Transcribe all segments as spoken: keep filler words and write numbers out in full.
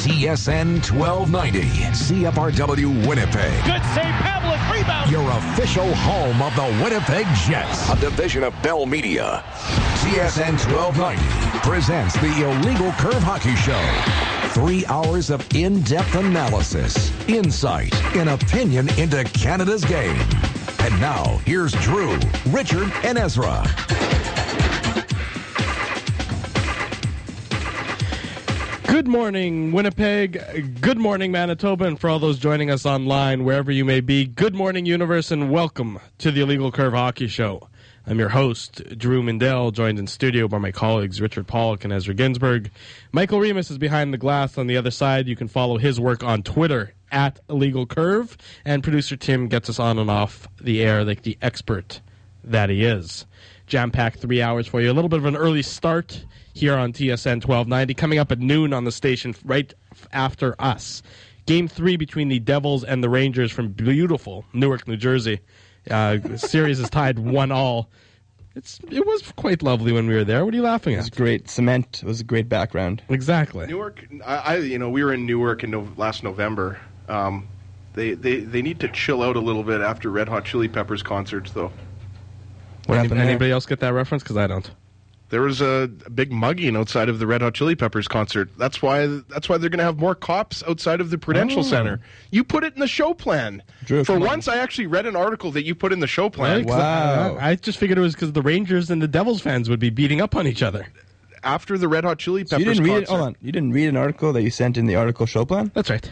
T S N twelve ninety, C F R W Winnipeg. Good save, Pavlik, rebound. Your official home of the Winnipeg Jets. A division of Bell Media. T S N twelve ninety presents the Illegal Curve Hockey Show. Three hours of in-depth analysis, insight, and opinion into Canada's game. And now, here's Drew, Richard, and Ezra. Good morning, Winnipeg. Good morning, Manitoba. And for all those joining us online, wherever you may be, good morning, universe, and welcome to the Illegal Curve Hockey Show. I'm your host, Drew Mindell, joined in studio by my colleagues Richard Pollock and Ezra Ginsberg. Michael Remus is behind the glass on the other side. You can follow his work on Twitter at Illegal Curve. And producer Tim gets us on and off the air like the expert that he is. Jam-packed three hours for you. A little bit of an early start here on T S N twelve ninety, coming up at noon on the station right after us. Game three between the Devils and the Rangers from beautiful Newark, New Jersey. Uh, the series is tied one all. It's It was quite lovely when we were there. What are you laughing at? It was great. Cement was a great background. Exactly. Newark, I, I you know, we were in Newark in no, last November. Um, they, they, they need to chill out a little bit after Red Hot Chili Peppers concerts, though. What Any, happened there? anybody else get that reference? Because I don't. There was a, a big mugging outside of the Red Hot Chili Peppers concert. That's why that's why they're going to have more cops outside of the Prudential Oh. Center. You put it in the show plan. Drew, For come on. once, I actually read an article that you put in the show plan. Right? 'Cause Wow. I, I just figured it was because the Rangers and the Devils fans would be beating up on each other. After the Red Hot Chili So Peppers you didn't read concert. it. Hold on. You didn't read an article that you sent in the article show plan? That's right.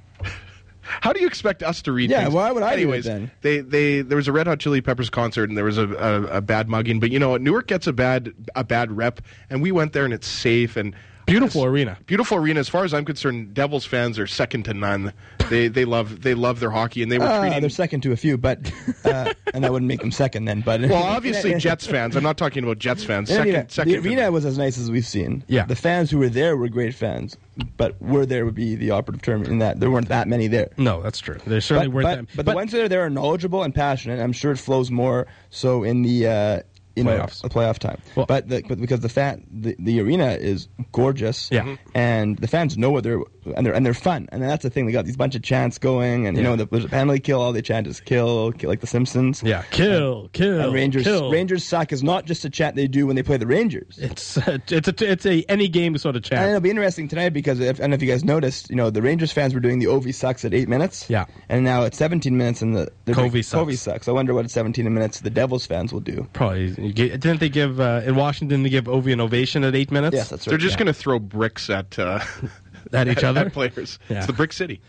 How do you expect us to read Yeah, things? why would I do it Anyways, then? They, they, there was a Red Hot Chili Peppers concert, and there was a, a, a bad mugging. But you know what? Newark gets a bad a bad rep, and we went there, and it's safe. and Beautiful arena. Beautiful arena. As far as I'm concerned, Devils fans are second to none. They they love they love their hockey, and they were Uh, treating. they're second to a few, but uh, and that wouldn't make them second then. But Well, obviously Jets fans. I'm not talking about Jets fans. Yeah, Second, yeah. second. The to arena none. was as nice as we've seen. Yeah. The fans who were there were great fans, but were there would be the operative term in that there weren't that many there. No, that's true. There certainly But, weren't but, them. but the ones that are there are knowledgeable and passionate. I'm sure it flows more so in the uh, you Playoffs. know the playoff time. Well- but the, but because the fan the, the arena is gorgeous. Yeah. Mhm. And the fans know what they're and they're and they're fun. And that's the thing. They got these bunch of chants going, and you Yeah. know the, there's a penalty kill. All they chant is kill, kill like the Simpsons. Yeah, kill, kill, And Rangers kill. Rangers suck is not just a chant they do when they play the Rangers. It's uh, it's a it's a any game sort of And chat. it'll be interesting tonight because if, I don't know if you guys noticed, you know, the Rangers fans were doing the Ovi sucks at eight minutes. Yeah. And now it's seventeen minutes and the, the Covey sucks. Covey sucks. I wonder what at seventeen minutes the Devils fans will do. Probably you get- didn't they give uh, in Washington? They give Ovi an ovation at eight minutes. Yes, that's right. They're just Yeah. going to throw bricks at uh, At each other? at players. Yeah. It's the Brick City.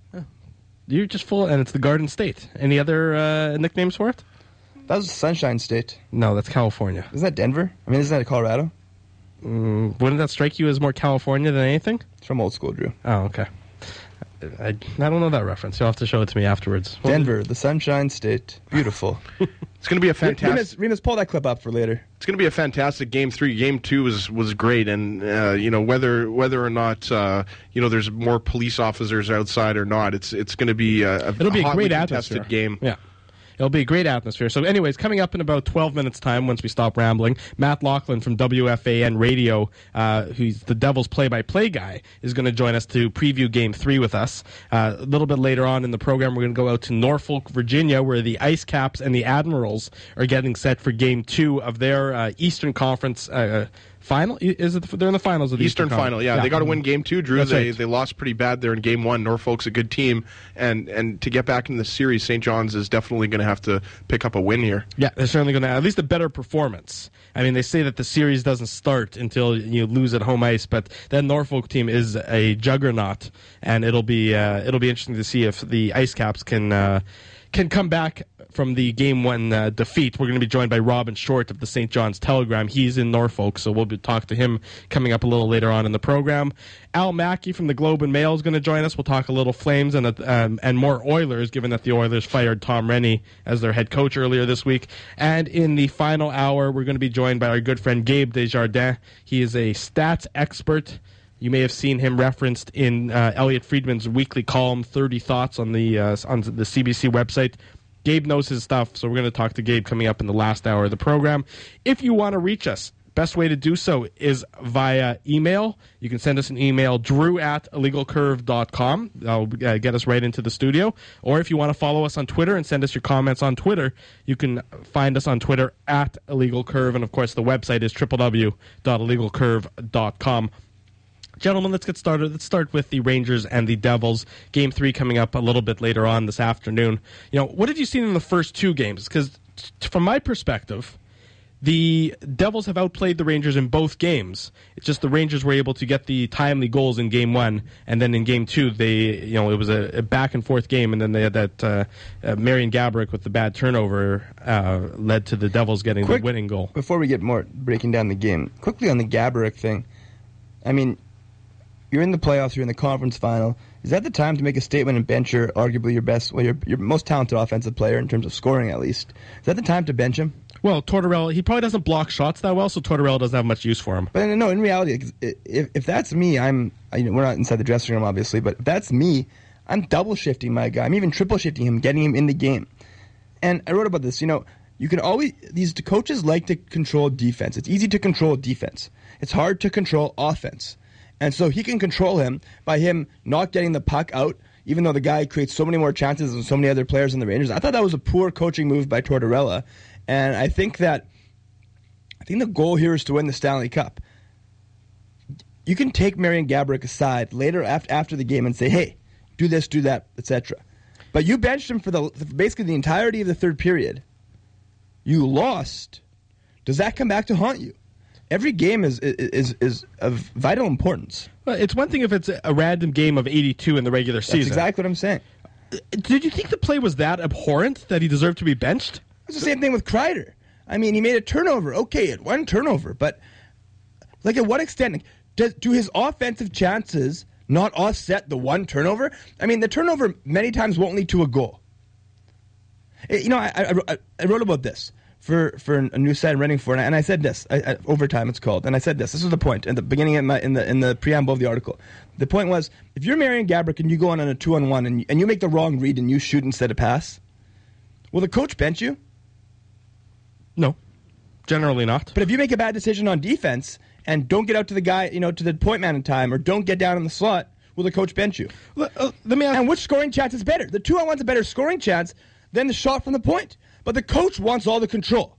You're just full, and it's the Garden State. Any other uh, nicknames for it? That was Sunshine State. No, that's California. Isn't that Denver? I mean, isn't that Colorado? Mm, wouldn't that strike you as more California than anything? It's from old school, Drew. Oh, okay. I, I don't know that reference. You'll have to show it to me afterwards. Denver, the Sunshine State. Beautiful. It's going to be a fantastic. Remus, Remus, pull that clip up for later. It's going to be a fantastic game three. Game two was was great, and uh, you know whether whether or not uh, you know there's more police officers outside or not, it's it's going to be a, a It'll be a hotly great contested atmosphere. game. Yeah. It'll be a great atmosphere. So anyways, coming up in about twelve minutes' time, once we stop rambling, Matt Laughlin from W F A N Radio, uh, who's the Devils play-by-play guy, is going to join us to preview Game three with us. Uh, a little bit later on in the program, we're going to go out to Norfolk, Virginia, where the Ice Caps and the Admirals are getting set for Game two of their uh, Eastern Conference uh, final. Is it? They're in the finals of the Eastern Eastern final, yeah, they got to win game two. Drew, That's they right. they lost pretty bad there in game one. Norfolk's a good team, and and to get back in the series, Saint John's is definitely going to have to pick up a win here. Yeah, they're certainly going to at least a better performance. I mean, they say that the series doesn't start until you lose at home ice, but that Norfolk team is a juggernaut, and it'll be uh, it'll be interesting to see if the Ice Caps can uh, can come back from the game one uh, defeat. We're going to be joined by Robin Short of the Saint John's Telegram. He's in Norfolk, so we'll be talk to him coming up a little later on in the program. Al Mackey from the Globe and Mail is going to join us. We'll talk a little Flames and uh, um, and more Oilers, given that the Oilers fired Tom Rennie as their head coach earlier this week. And in the final hour, we're going to be joined by our good friend Gabe Desjardins. He is a stats expert. You may have seen him referenced in uh, Elliot Friedman's weekly column, thirty Thoughts, on the uh, on the C B C website. Gabe knows his stuff, so we're going to talk to Gabe coming up in the last hour of the program. If you want to reach us, Best way to do so is via email. You can send us an email, drew at illegal curve dot com. That'll uh, get us right into the studio. Or if you want to follow us on Twitter and send us your comments on Twitter, you can find us on Twitter at illegal curve. And, of course, the website is w w w dot illegal curve dot com. Gentlemen, let's get started. Let's start with the Rangers and the Devils. Game three coming up a little bit later on this afternoon. You know, what have you seen in the first two games? Because t- from my perspective, the Devils have outplayed the Rangers in both games. It's just the Rangers were able to get the timely goals in game one, and then in game two, they, you know, it was a, a back and forth game, and then they had that uh, uh, Marian Gaborik with the bad turnover uh, led to the Devils getting Quick, the winning goal. Before we get more breaking down the game, quickly on the Gaborik thing, I mean, you're in the playoffs, you're in the conference final. Is that the time to make a statement and bench your arguably your best, well, your, your most talented offensive player in terms of scoring at least? Is that the time to bench him? Well, Tortorella, he probably doesn't block shots that well, so Tortorella doesn't have much use for him. But no, in reality, if, if that's me, I'm, you know, we're not inside the dressing room, obviously, but if that's me, I'm double shifting my guy. I'm even triple shifting him, getting him in the game. And I wrote about this, you know, you can always, these coaches like to control defense. It's easy to control defense. It's hard to control offense. And so he can control him by him not getting the puck out, even though the guy creates so many more chances than so many other players in the Rangers. I thought that was a poor coaching move by Tortorella. And I think that I think the goal here is to win the Stanley Cup. You can take Marian Gaborik aside later after, after the game and say, hey, do this, do that, et cetera. But you benched him for the for basically the entirety of the third period. You lost. Does that come back to haunt you? Every game is is is of vital importance. Well, it's one thing if it's a random game of eighty-two in the regular season. That's exactly what I'm saying. Did you think the play was that abhorrent that he deserved to be benched? It's the same thing with Kreider. I mean, he made a turnover. Okay, it one turnover, but like at what extent does, do his offensive chances not offset the one turnover? I mean, the turnover many times won't lead to a goal. It, you know, I, I, I wrote about this for, for a new site I'm writing for, and I, and I said this. I, I, Overtime, it's called, and I said this. This was the point in the beginning of my in the in the preamble of the article. The point was, if you're Marian Gaborik and you go on, on a two on one and and you make the wrong read and you shoot instead of pass, will the coach bench you? No, generally not. But if you make a bad decision on defense and don't get out to the guy, you know, to the point man in time, or don't get down in the slot, will the coach bench you? Let, uh, let me ask. And which scoring chance is better? The two on one's a better scoring chance than the shot from the point. But the coach wants all the control.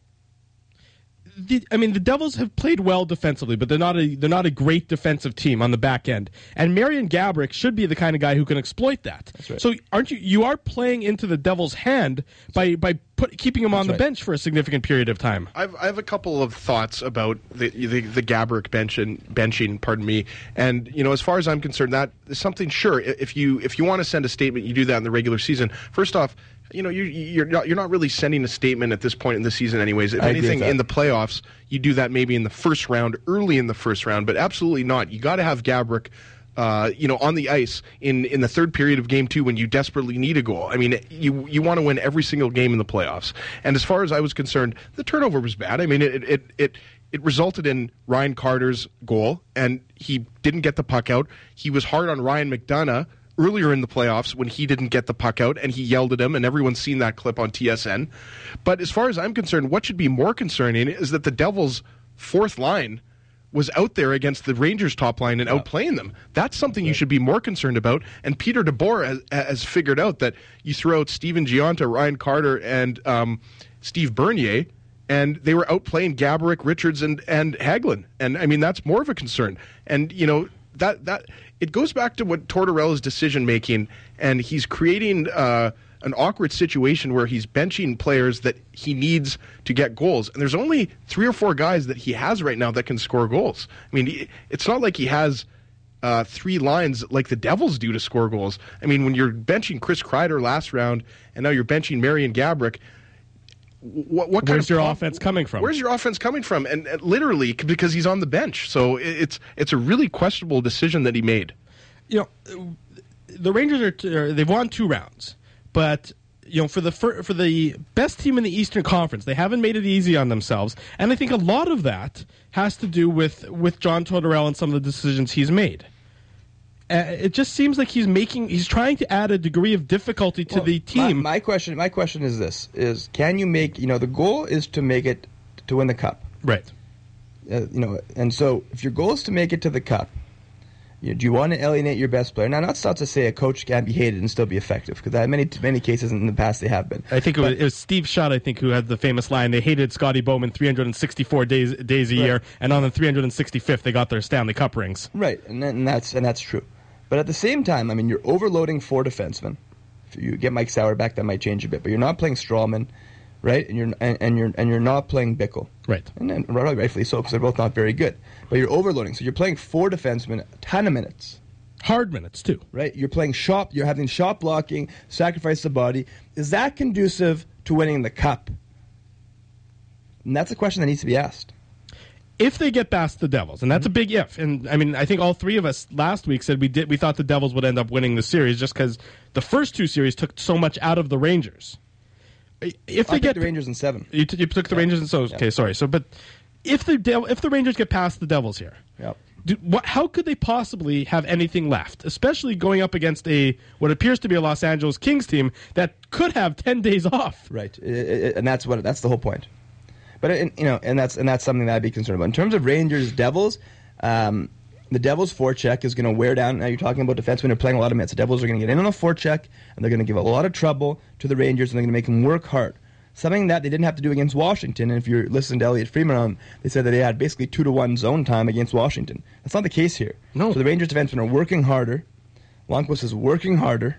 The, I mean, the Devils have played well defensively, but they're not a they're not a great defensive team on the back end. And Marian Gaborik should be the kind of guy who can exploit that. That's right. So, aren't you? You are playing into the Devils' hand by by put, keeping him on That's the right. bench for a significant period of time. I've I have a couple of thoughts about the the, the Gaborik bench and benching. Pardon me. And you know, as far as I'm concerned, that is something. Sure, if you if you want to send a statement, you do that in the regular season. First off, you know, you, you're not you're not really sending a statement at this point in the season, anyways. If I agree anything, with that. in the playoffs, you do that maybe in the first round, early in the first round, but absolutely not. You got to have Gaborik, uh, you know, on the ice in, in the third period of game two when you desperately need a goal. I mean, you you want to win every single game in the playoffs. And as far as I was concerned, the turnover was bad. I mean, it it it. It resulted in Ryan Carter's goal, and he didn't get the puck out. He was hard on Ryan McDonough earlier in the playoffs when he didn't get the puck out, and he yelled at him, and everyone's seen that clip on T S N. But as far as I'm concerned, what should be more concerning is that the Devils' fourth line was out there against the Rangers' top line and outplaying them. That's something you should be more concerned about. And Peter DeBoer has, has figured out that you throw out Steven Gionta, Ryan Carter, and um, Steve Bernier, and they were outplaying Gaborik, Richards, and and Hagelin. And I mean, that's more of a concern. And you know that that it goes back to what Tortorella's decision making, and he's creating uh, an awkward situation where he's benching players that he needs to get goals. And there's only three or four guys that he has right now that can score goals. I mean, it's not like he has uh, three lines like the Devils do to score goals. I mean, when you're benching Chris Kreider last round, and now you're benching Marian Gaborik. What, what kind Where's of your pop- offense coming from? Where's your offense coming from? And, and literally because he's on the bench. So it's it's a really questionable decision that he made. You know, the Rangers are t- are- they've won two rounds, but you know, for the for, for the best team in the Eastern Conference, they haven't made it easy on themselves, and I think a lot of that has to do with with John Tortorella and some of the decisions he's made. Uh, it just seems like he's making he's trying to add a degree of difficulty to Well, the team. My, my question, my question is this: is can you make? You know, the goal is to make it to win the cup. Right. Uh, you know, and so if your goal is to make it to the Cup, you know, do you want to alienate your best player? Now, not not to say a coach can be hated and still be effective, because in many many cases in the past they have been. I think it was, it was Steve Shutt, I think, who had the famous line, they hated Scotty Bowman three hundred sixty-four days days a right. year, and on the three hundred sixty-fifth they got their Stanley Cup rings. Right, and, that, and that's and that's true. But at the same time, I mean, you're overloading four defensemen. If you get Mike Sauer back, that might change a bit. But you're not playing Strawman, right? And you're and, and you're and you're not playing Bickle, right? And then rightfully so, because they're both not very good. But you're overloading, so you're playing four defensemen, a ton of minutes. Hard minutes, too. Right? You're playing shot, you're having shot blocking, sacrifice the body. Is that conducive to winning the Cup? And that's a question that needs to be asked. If they get past the Devils, and that's a big if, and I mean, I think all three of us last week said we did we thought the Devils would end up winning the series just because the first two series took so much out of the Rangers. If they I get the Rangers in seven, you, t- you took the yeah. Rangers in so okay, yeah. sorry. So, but if the Dev- if the Rangers get past the Devils here, yep. Do, what, how could they possibly have anything left, especially going up against a what appears to be a Los Angeles Kings team that could have ten days off? Right, it, it, and that's what that's the whole point. But it, you know, and that's and that's something that I'd be concerned about in terms of Rangers Devils. Um, the Devils' forecheck is going to wear down. Now you're talking about defensemen who are playing a lot of minutes. The Devils are going to get in on a forecheck, and they're going to give a lot of trouble to the Rangers, and they're going to make them work hard. Something that they didn't have to do against Washington. And if you're listening to Elliot Freeman, on, they said that they had basically two to one zone time against Washington. That's not the case here. No. So the Rangers defensemen are working harder. Lundqvist is working harder,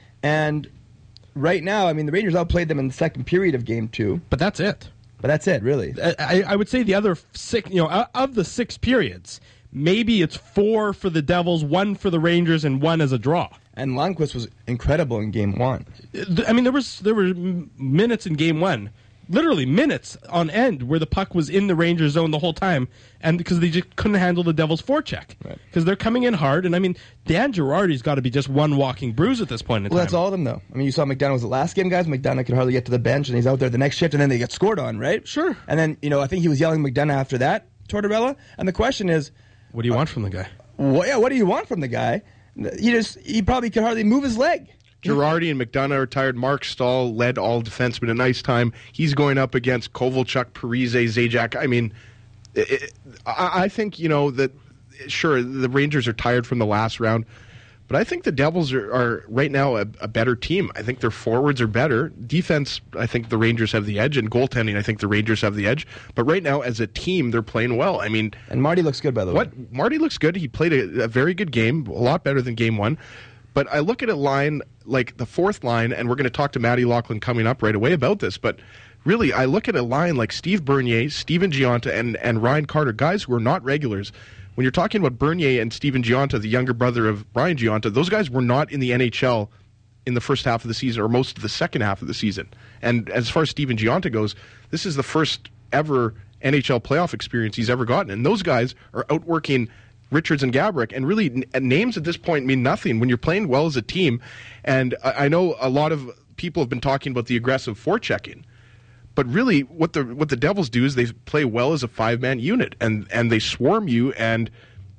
and right now, I mean, the Rangers outplayed them in the second period of Game Two. But that's it. But that's it, really. I, I would say the other six, you know, of the six periods, maybe it's four for the Devils, one for the Rangers, and one as a draw. And Lundqvist was incredible in Game One. I mean, there was there were minutes in Game One, literally minutes on end, where the puck was in the Rangers zone the whole time, and because they just couldn't handle the Devils' forecheck, because right. they're coming in hard. And I mean, Dan Girardi's got to be just one walking bruise at this point in well, time. Well, that's all of them, though. I mean, you saw McDonough was the last game, guys. McDonough could hardly get to the bench, and he's out there the next shift, and then they get scored on, right? Sure. And then, you know, I think he was yelling McDonough after that, Tortorella. And the question is, what do you uh, want from the guy? Well, yeah, what do you want from the guy? He just he probably could hardly move his leg. Girardi and McDonough are tired. Mark Stahl led all defensemen in ice time. He's going up against Kovalchuk, Parise, Zajac. I mean, it, it, I, I think, you know, that, sure, the Rangers are tired from the last round, but I think the Devils are, are right now a, a better team. I think their forwards are better. Defense, I think the Rangers have the edge, and goaltending, I think the Rangers have the edge. But right now, as a team, they're playing well. I mean, and Marty looks good, by the what, way. Marty looks good. He played a, a very good game, a lot better than Game One. But I look at a line like the fourth line, and we're going to talk to Matty Loughlin coming up right away about this, but really, I look at a line like Steve Bernier, Steven Gionta, and, and Ryan Carter, guys who are not regulars. When you're talking about Bernier and Steven Gionta, the younger brother of Brian Gionta, those guys were not in the N H L in the first half of the season or most of the second half of the season. And as far as Steven Gionta goes, this is the first ever N H L playoff experience he's ever gotten. And those guys are outworking Richards and Gaborik, and really n- names at this point mean nothing when you're playing well as a team. And I, I know a lot of people have been talking about the aggressive forechecking, but really what the what the Devils do is they play well as a five-man unit, and, and they swarm you, and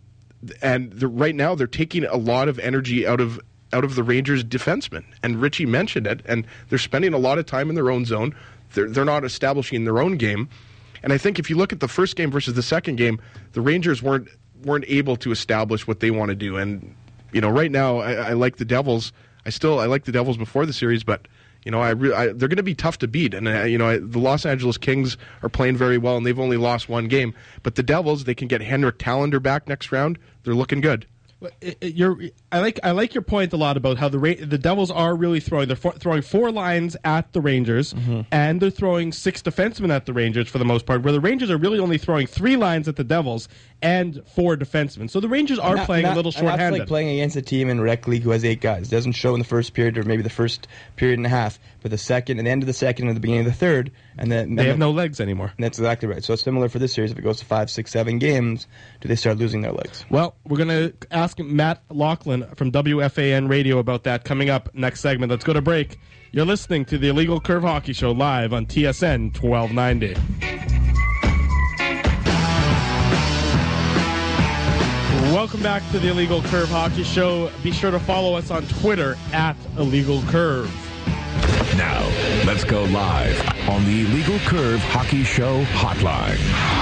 and right now they're taking a lot of energy out of out of the Rangers defensemen. And Richie mentioned it, and they're spending a lot of time in their own zone. They're they're not establishing their own game. And I think if you look at the first game versus the second game, the Rangers weren't weren't able to establish what they want to do. And, you know, right now, I, I like the Devils. I still, I like the Devils before the series, but, you know, I, re- I they're going to be tough to beat. And, uh, you know, I, the Los Angeles Kings are playing very well, and they've only lost one game. But the Devils, they can get Henrik Talander back next round. They're looking good. It, it, you're, I like I like your point a lot about how the the Devils are really throwing. They're for, throwing four lines at the Rangers, mm-hmm. and they're throwing six defensemen at the Rangers for the most part, where the Rangers are really only throwing three lines at the Devils and four defensemen. So the Rangers are not, playing not, a little shorthanded. And that's like playing against a team in rec league who has eight guys. It doesn't show in the first period or maybe the first period and a half, but the second and the end of the second and the beginning of the third. And then they then have the, no legs anymore. That's exactly right. So it's similar for this series. If it goes to five, six, seven games, do they start losing their legs? Well, we're going to ask Matt Loughlin from W F A N Radio about that coming up next segment. Let's go to break. You're listening to the Illegal Curve Hockey Show live on T S N twelve ninety. Welcome back to the Illegal Curve Hockey Show. Be sure to follow us on Twitter at Illegal Curve. Now, let's go live on the Illegal Curve Hockey Show hotline.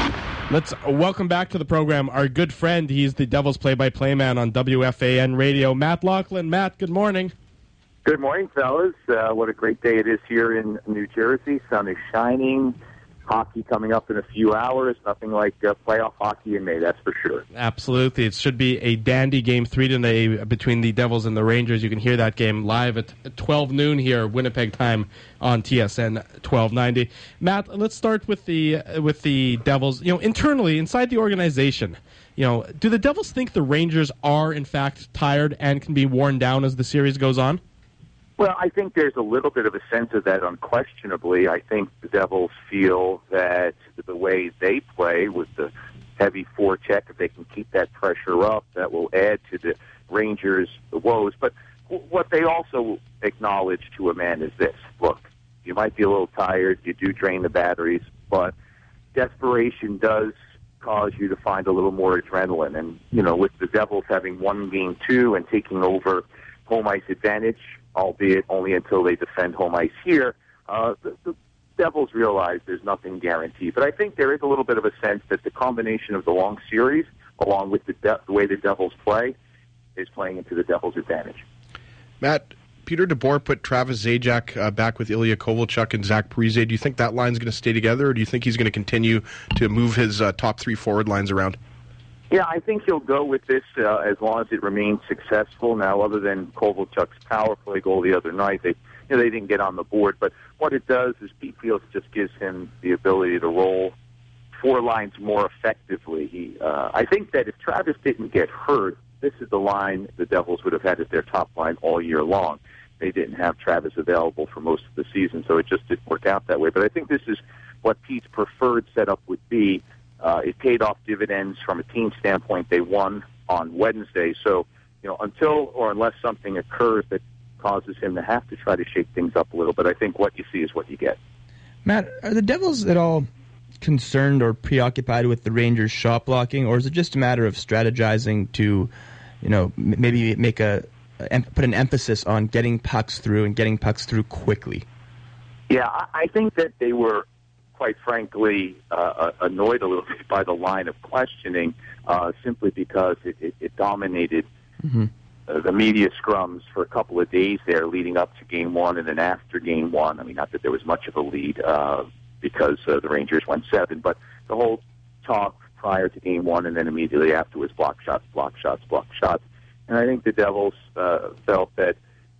Let's welcome back to the program our good friend. He's the Devils play-by-play man on W F A N Radio, Matt Loughlin. Matt, good morning. Good morning, fellas. Uh, what a great day it is here in New Jersey. Sun is shining. Hockey coming up in a few hours. Nothing like uh, playoff hockey in May, that's for sure. Absolutely. It should be a dandy game three today between the Devils and the Rangers. You can hear that game live at twelve noon here, Winnipeg time on T S N twelve ninety. Matt, let's start with the uh, with the Devils. You know, internally, inside the organization, you know, do the Devils think the Rangers are, in fact, tired and can be worn down as the series goes on? Well, I think there's a little bit of a sense of that, unquestionably. I think the Devils feel that the way they play with the heavy forecheck, if they can keep that pressure up, that will add to the Rangers' woes. But what they also acknowledge to a man is this. Look, you might be a little tired, you do drain the batteries, but desperation does cause you to find a little more adrenaline. And, you know, with the Devils having won game two and taking over home ice advantage, albeit only until they defend home ice here, uh, the, the Devils realize there's nothing guaranteed. But I think there is a little bit of a sense that the combination of the long series, along with the, de- the way the Devils play, is playing into the Devils' advantage. Matt, Peter DeBoer put Travis Zajac uh, back with Ilya Kovalchuk and Zach Parise. Do you think that line's going to stay together, or do you think he's going to continue to move his uh, top three forward lines around? Yeah, I think he'll go with this uh, as long as it remains successful. Now, other than Kovalchuk's power play goal the other night, they you know, they didn't get on the board. But what it does is Pete Fields just gives him the ability to roll four lines more effectively. He, uh, I think that if Travis didn't get hurt, this is the line the Devils would have had as their top line all year long. They didn't have Travis available for most of the season, so it just didn't work out that way. But I think this is what Pete's preferred setup would be. Uh, it paid off dividends from a team standpoint. They won on Wednesday. So, you know, until or unless something occurs that causes him to have to try to shake things up a little bit, I think what you see is what you get. Matt, are the Devils at all concerned or preoccupied with the Rangers' shot blocking, or is it just a matter of strategizing to, you know, m- maybe make a, a put an emphasis on getting pucks through and getting pucks through quickly? Yeah, I, I think that they were, quite frankly, uh, annoyed a little bit by the line of questioning, uh, simply because it, it, it dominated mm-hmm. uh, the media scrums for a couple of days there leading up to game one and then after game one. I mean, not that there was much of a lead uh, because uh, the Rangers went seven, but the whole talk prior to game one and then immediately after was block shots, block shots, block shots. And I think the Devils uh, felt that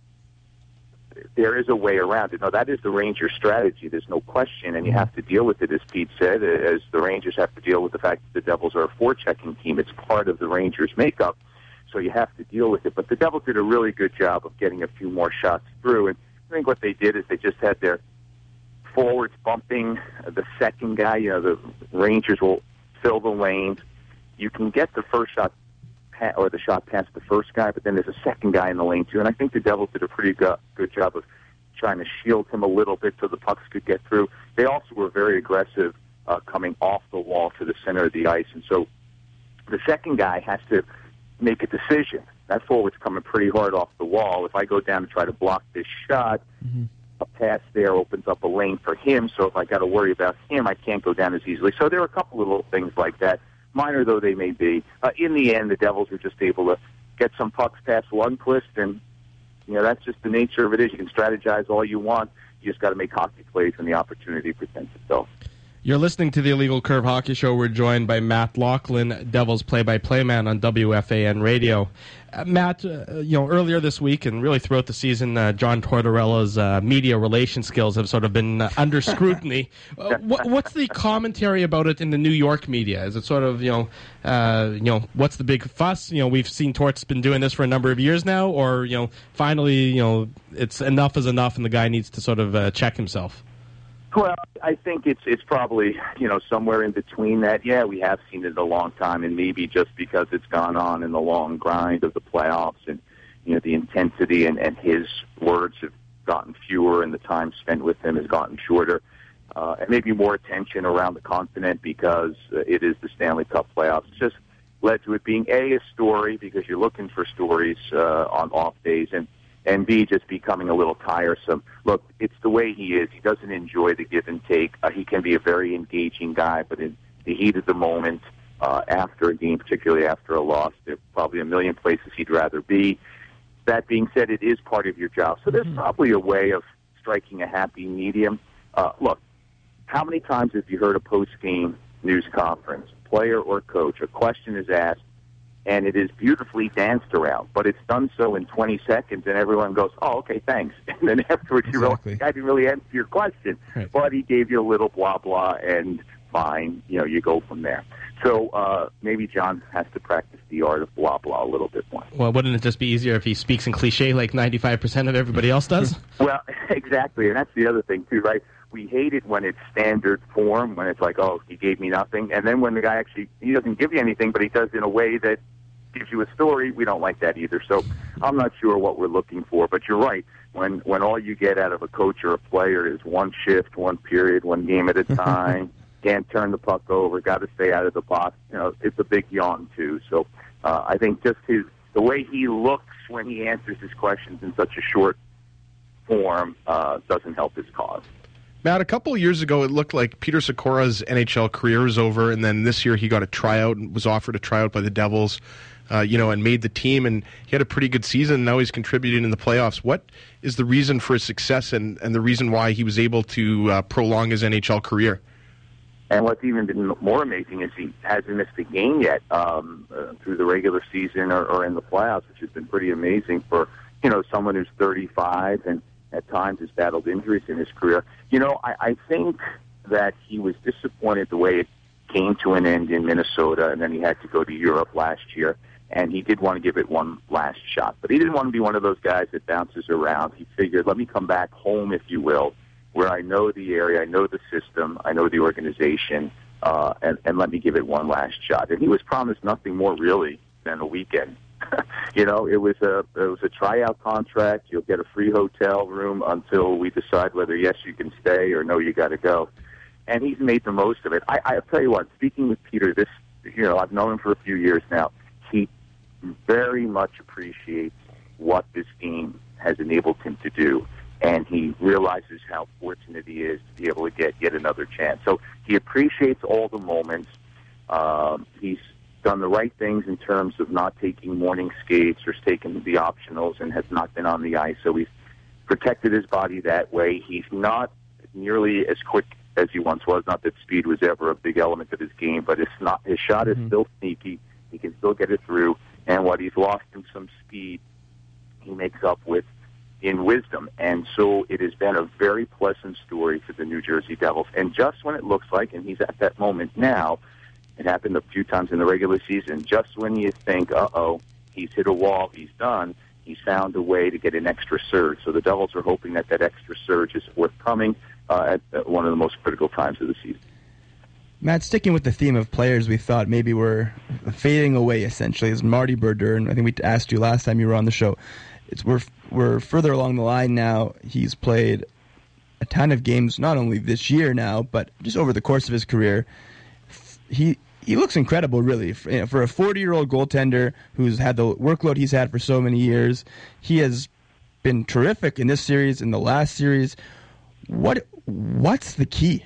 there is a way around it. Now, that is the Rangers' strategy. There's no question, and you have to deal with it, as Pete said, as the Rangers have to deal with the fact that the Devils are a forechecking team. It's part of the Rangers' makeup, so you have to deal with it. But the Devils did a really good job of getting a few more shots through, and I think what they did is they just had their forwards bumping the second guy. You know, the Rangers will fill the lanes. You can get the first shot or the shot past the first guy, but then there's a second guy in the lane too. And I think the Devils did a pretty good, good job of trying to shield him a little bit so the pucks could get through. They also were very aggressive uh, coming off the wall to the center of the ice. And so the second guy has to make a decision. That forward's coming pretty hard off the wall. If I go down and try to block this shot, mm-hmm. a pass there opens up a lane for him. So if I got to worry about him, I can't go down as easily. So there are a couple of little things like that. Minor though they may be, uh, in the end, the Devils were just able to get some pucks past Lundqvist, and you know that's just the nature of it. Is you can strategize all you want, you just got to make hockey plays when the opportunity presents itself. You're listening to the Illegal Curve Hockey Show. We're joined by Matt Loughlin, Devils play-by-play man on W F A N Radio. Uh, Matt, uh, you know, earlier this week and really throughout the season, uh, John Tortorella's uh, media relation skills have sort of been uh, under scrutiny. uh, what, what's the commentary about it in the New York media? Is it sort of, you know, uh, you know, what's the big fuss? You know, we've seen Tort's been doing this for a number of years now, or you know, finally, you know, it's enough is enough, and the guy needs to sort of uh, check himself. Well, I think it's it's probably, you know, somewhere in between that. Yeah, we have seen it a long time, and maybe just because it's gone on in the long grind of the playoffs and, you know, the intensity and, and his words have gotten fewer and the time spent with him has gotten shorter. Uh, and maybe more attention around the continent because uh, it is the Stanley Cup playoffs. It's just led to it being, A, a story because you're looking for stories uh, on off days, and and B, just becoming a little tiresome. Look, it's the way he is. He doesn't enjoy the give and take. Uh, he can be a very engaging guy, but in the heat of the moment uh, after a game, particularly after a loss. There's probably a million places he'd rather be. That being said, it is part of your job. So there's mm-hmm. probably a way of striking a happy medium. Uh, look, how many times have you heard a post-game news conference, player or coach, a question is asked, and it is beautifully danced around, but it's done so in twenty seconds, and everyone goes, oh, okay, thanks. And then afterwards exactly. you realize, I didn't really answer your question, right. but he gave you a little blah, blah, and fine, you know, you go from there. So uh, maybe John has to practice the art of blah, blah a little bit more. Well, wouldn't it just be easier if he speaks in cliche like ninety-five percent of everybody else does? Well, exactly, and that's the other thing, too, right? We hate it when it's standard form, when it's like, oh, he gave me nothing. And then when the guy actually, he doesn't give you anything, but he does in a way that gives you a story, we don't like that either. So I'm not sure what we're looking for. But you're right. When when all you get out of a coach or a player is one shift, one period, one game at a time, can't turn the puck over, got to stay out of the box, you know, it's a big yawn, too. So uh, I think just his the way he looks when he answers his questions in such a short form uh, doesn't help his cause. Matt, a couple of years ago, it looked like Peter Sikora's N H L career was over, and then this year he got a tryout and was offered a tryout by the Devils, uh, you know, and made the team, and he had a pretty good season. Now he's contributing in the playoffs. What is the reason for his success and, and the reason why he was able to uh, prolong his N H L career? And what's even been more amazing is he hasn't missed a game yet um, uh, through the regular season or, or in the playoffs, which has been pretty amazing for, you know, someone who's thirty-five and at times has battled injuries in his career. You know, I, I think that he was disappointed the way it came to an end in Minnesota, and then he had to go to Europe last year, and he did want to give it one last shot. But he didn't want to be one of those guys that bounces around. He figured, let me come back home, if you will, where I know the area, I know the system, I know the organization, uh, and, and let me give it one last shot. And he was promised nothing more, really, than a weekend. You know, it was a it was a tryout contract. You'll get a free hotel room until we decide whether yes you can stay or no you got to go. And he's made the most of it. I, I'll tell you what. Speaking with Peter, this you know I've known him for a few years now. He very much appreciates what this game has enabled him to do, and he realizes how fortunate he is to be able to get yet another chance. So he appreciates all the moments. Um, he's done the right things in terms of not taking morning skates or taking the optionals and has not been on the ice. So he's protected his body that way. He's not nearly as quick as he once was. Not that speed was ever a big element of his game, but it's not, his shot is mm-hmm. still sneaky. He can still get it through. And what he's lost in some speed, he makes up with in wisdom. And so it has been a very pleasant story for the New Jersey Devils. And just when it looks like, and he's at that moment now, it happened a few times in the regular season. Just when you think, uh-oh, he's hit a wall, he's done, he's found a way to get an extra surge. So the Devils are hoping that that extra surge is forthcoming uh, at, at one of the most critical times of the season. Matt, sticking with the theme of players we thought maybe were fading away, essentially, is Marty Brodeur. And I think we asked you last time you were on the show. It's we're we're further along the line now. He's played a ton of games, not only this year now, but just over the course of his career. He he looks incredible, really, for, you know, for a forty-year-old goaltender who's had the workload he's had for so many years. He has been terrific in this series, in the last series. What what's the key?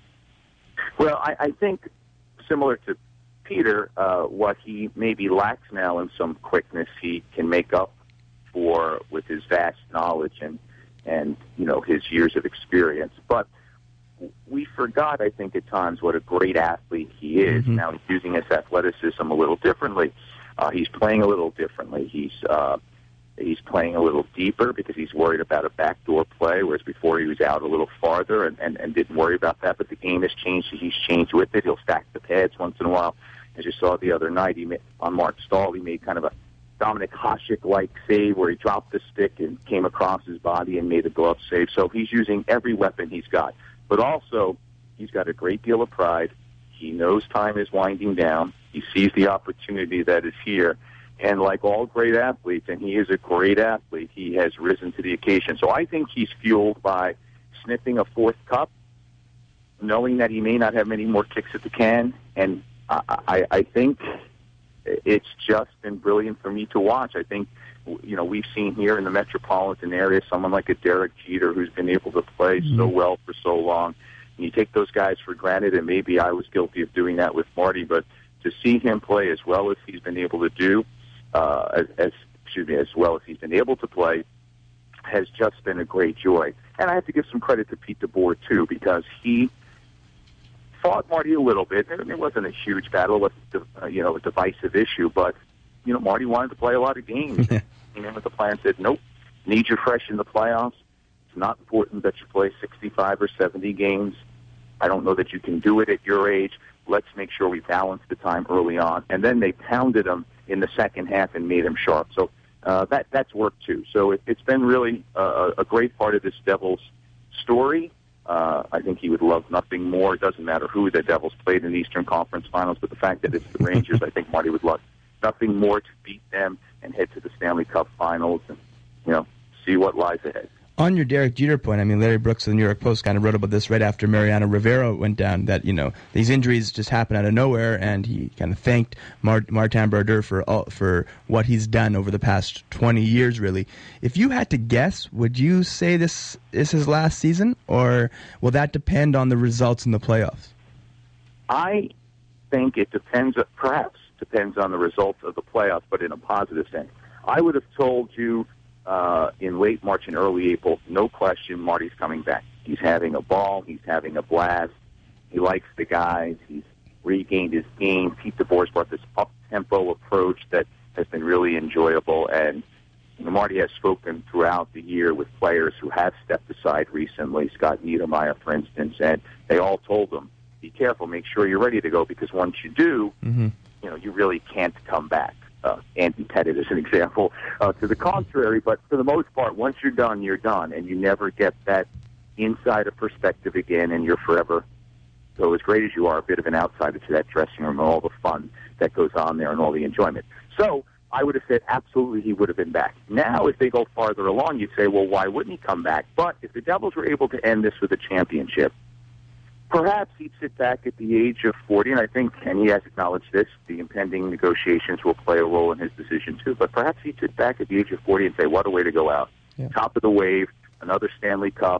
Well, I, I think similar to Peter, uh, what he maybe lacks now in some quickness, he can make up for with his vast knowledge and and you know his years of experience. But we forgot, I think, at times what a great athlete he is. Mm-hmm. Now he's using his athleticism a little differently. Uh, he's playing a little differently. He's uh, he's playing a little deeper because he's worried about a backdoor play, whereas before he was out a little farther and, and, and didn't worry about that. But the game has changed. He's changed with it. He'll stack the pads once in a while. As you saw the other night, he made, on Mark Stahl, he made kind of a Dominic Hasek-like save where he dropped the stick and came across his body and made a glove save. So he's using every weapon he's got. But also, he's got a great deal of pride. He knows time is winding down. He sees the opportunity that is here. And like all great athletes, and he is a great athlete, he has risen to the occasion. So I think he's fueled by sniffing a fourth cup, knowing that he may not have many more kicks at the can. And I, I, I think it's just been brilliant for me to watch. I think, you know, we've seen here in the metropolitan area someone like a Derek Jeter who's been able to play mm-hmm. so well for so long. You take those guys for granted, and maybe I was guilty of doing that with Marty, but to see him play as well as he's been able to do, uh, as, as excuse me, as well as he's been able to play, has just been a great joy. And I have to give some credit to Pete DeBoer, too, because he fought Marty a little bit. It wasn't a huge battle. It wasn't, uh, you know, a divisive issue, but, you know, Marty wanted to play a lot of games. And then with the plan said, nope, need you fresh in the playoffs. It's not important that you play sixty-five or seventy games. I don't know that you can do it at your age. Let's make sure we balance the time early on. And then they pounded him in the second half and made him sharp. So uh, that that's worked, too. So it, it's been really uh, a great part of this Devils story. Uh, I think he would love nothing more. It doesn't matter who the Devils played in the Eastern Conference Finals, but the fact that it's the Rangers, I think Marty would love nothing more to beat them and head to the Stanley Cup Finals and, you know, see what lies ahead. On your Derek Jeter point, I mean, Larry Brooks of the New York Post kind of wrote about this right after Mariano Rivera went down, that, you know, these injuries just happen out of nowhere, and he kind of thanked Mart- Martin Brodeur for all, for what he's done over the past twenty years, really. If you had to guess, would you say this is his last season, or will that depend on the results in the playoffs? I think it depends, perhaps depends on the results of the playoffs, but in a positive sense. I would have told you Uh, in late March and early April, no question, Marty's coming back. He's having a ball. He's having a blast. He likes the guys. He's regained his game. Pete DeBoer's brought this up-tempo approach that has been really enjoyable. And you know, Marty has spoken throughout the year with players who have stepped aside recently, Scott Niedermayer, for instance, and they all told him, be careful, make sure you're ready to go, because once you do, mm-hmm. you know, you really can't come back. Uh, Andy Pettit is an example uh, to the contrary, but for the most part, once you're done, you're done, and you never get that insider perspective again, and you're forever, so as great as you are, a bit of an outsider to that dressing room and all the fun that goes on there and all the enjoyment. So I would have said absolutely he would have been back. Now, if they go farther along, you'd say, well, why wouldn't he come back? But if the Devils were able to end this with a championship, perhaps he'd sit back at the age of forty, and I think, and he has acknowledged this, the impending negotiations will play a role in his decision too, but perhaps he'd sit back at the age of forty and say, what a way to go out. Yeah. Top of the wave, another Stanley Cup,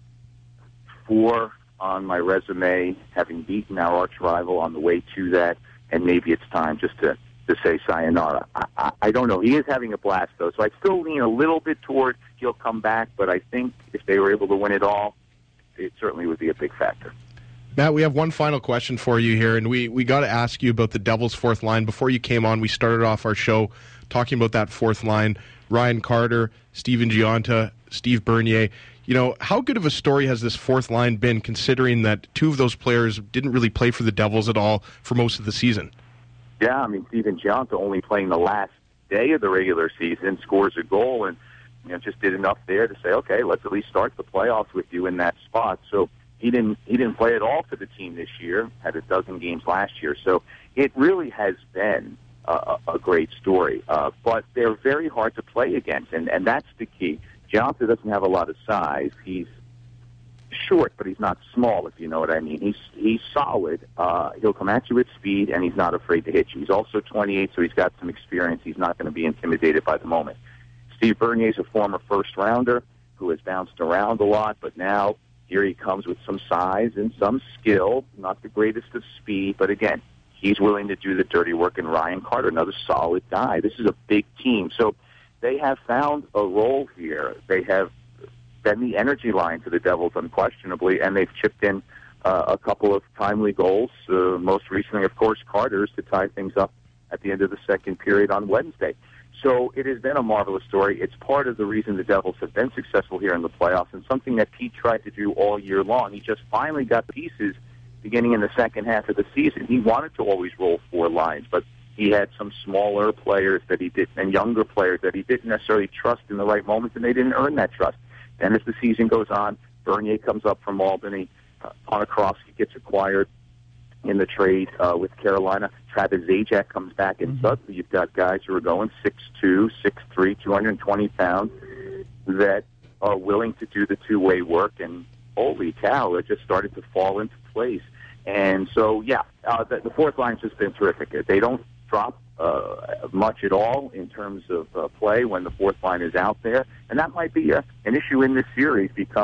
four on my resume, having beaten our arch rival on the way to that, and maybe it's time just to, to say sayonara. I, I, I don't know. He is having a blast, though, so I still lean a little bit toward he'll come back, but I think if they were able to win it all, it certainly would be a big factor. Matt, we have one final question for you here, and we, we got to ask you about the Devils' fourth line. Before you came on, we started off our show talking about that fourth line. Ryan Carter, Steven Gionta, Steve Bernier. You know, how good of a story has this fourth line been, considering that two of those players didn't really play for the Devils at all for most of the season? Yeah, I mean, Steven Gionta only playing the last day of the regular season, scores a goal, and you know, just did enough there to say, okay, let's at least start the playoffs with you in that spot. So He didn't. He didn't play at all for the team this year. Had a dozen games last year, so it really has been a, a great story. Uh, but they're very hard to play against, and, and that's the key. Johnson doesn't have a lot of size. He's short, but he's not small, if you know what I mean. He's he's solid. Uh, he'll come at you with speed, and he's not afraid to hit you. He's also twenty-eight, so he's got some experience. He's not going to be intimidated by the moment. Steve Bernier is a former first rounder who has bounced around a lot, but now here he comes with some size and some skill, not the greatest of speed, but again, he's willing to do the dirty work. And Ryan Carter, another solid guy. This is a big team. So they have found a role here. They have been the energy line to the Devils, unquestionably, and they've chipped in uh, a couple of timely goals, uh, most recently, of course, Carter's to tie things up at the end of the second period on Wednesday. So it has been a marvelous story. It's part of the reason the Devils have been successful here in the playoffs, and something that Pete tried to do all year long. He just finally got pieces beginning in the second half of the season. He wanted to always roll four lines, but he had some smaller players that he didn't, and younger players that he didn't necessarily trust in the right moments, and they didn't earn that trust. Then as the season goes on, Bernier comes up from Albany. Uh, Ponikarovsky gets acquired in the trade uh, with Carolina. Travis Zajac comes back, and mm-hmm. suddenly you've got guys who are going six two, six three, two hundred twenty pounds that are willing to do the two-way work, and holy cow, it just started to fall into place. And so, yeah, uh, the, the fourth line's just been terrific. They don't drop uh, much at all in terms of uh, play when the fourth line is out there, and that might be a, an issue in this series because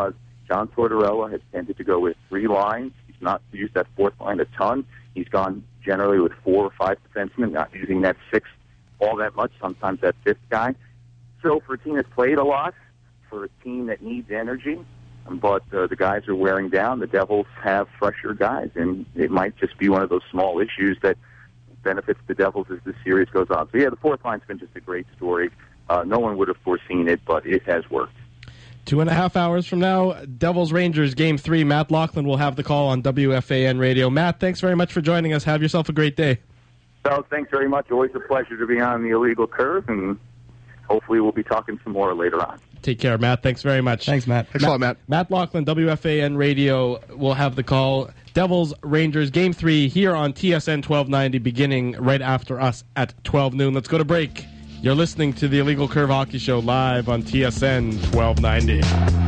John Tortorella has tended to go with three lines. He's not used that fourth line a ton. He's gone generally with four or five defensemen, not using that sixth all that much, sometimes that fifth guy. So for a team that's played a lot, for a team that needs energy, but uh, the guys are wearing down, the Devils have fresher guys, and it might just be one of those small issues that benefits the Devils as the series goes on. So, yeah, the fourth line's been just a great story. Uh, no one would have foreseen it, but it has worked. Two and a half hours from now, Devils-Rangers Game three. Matt Loughlin will have the call on W F A N Radio. Matt, thanks very much for joining us. Have yourself a great day. So, thanks very much. Always a pleasure to be on the Illegal Curve, and hopefully we'll be talking some more later on. Take care, Matt. Thanks very much. Thanks, Matt. Thanks a lot, Matt. Matt Loughlin, W F A N Radio, will have the call. Devils-Rangers Game three here on T S N twelve ninety, beginning right after us at twelve noon. Let's go to break. You're listening to the Illegal Curve Hockey Show live on T S N twelve ninety.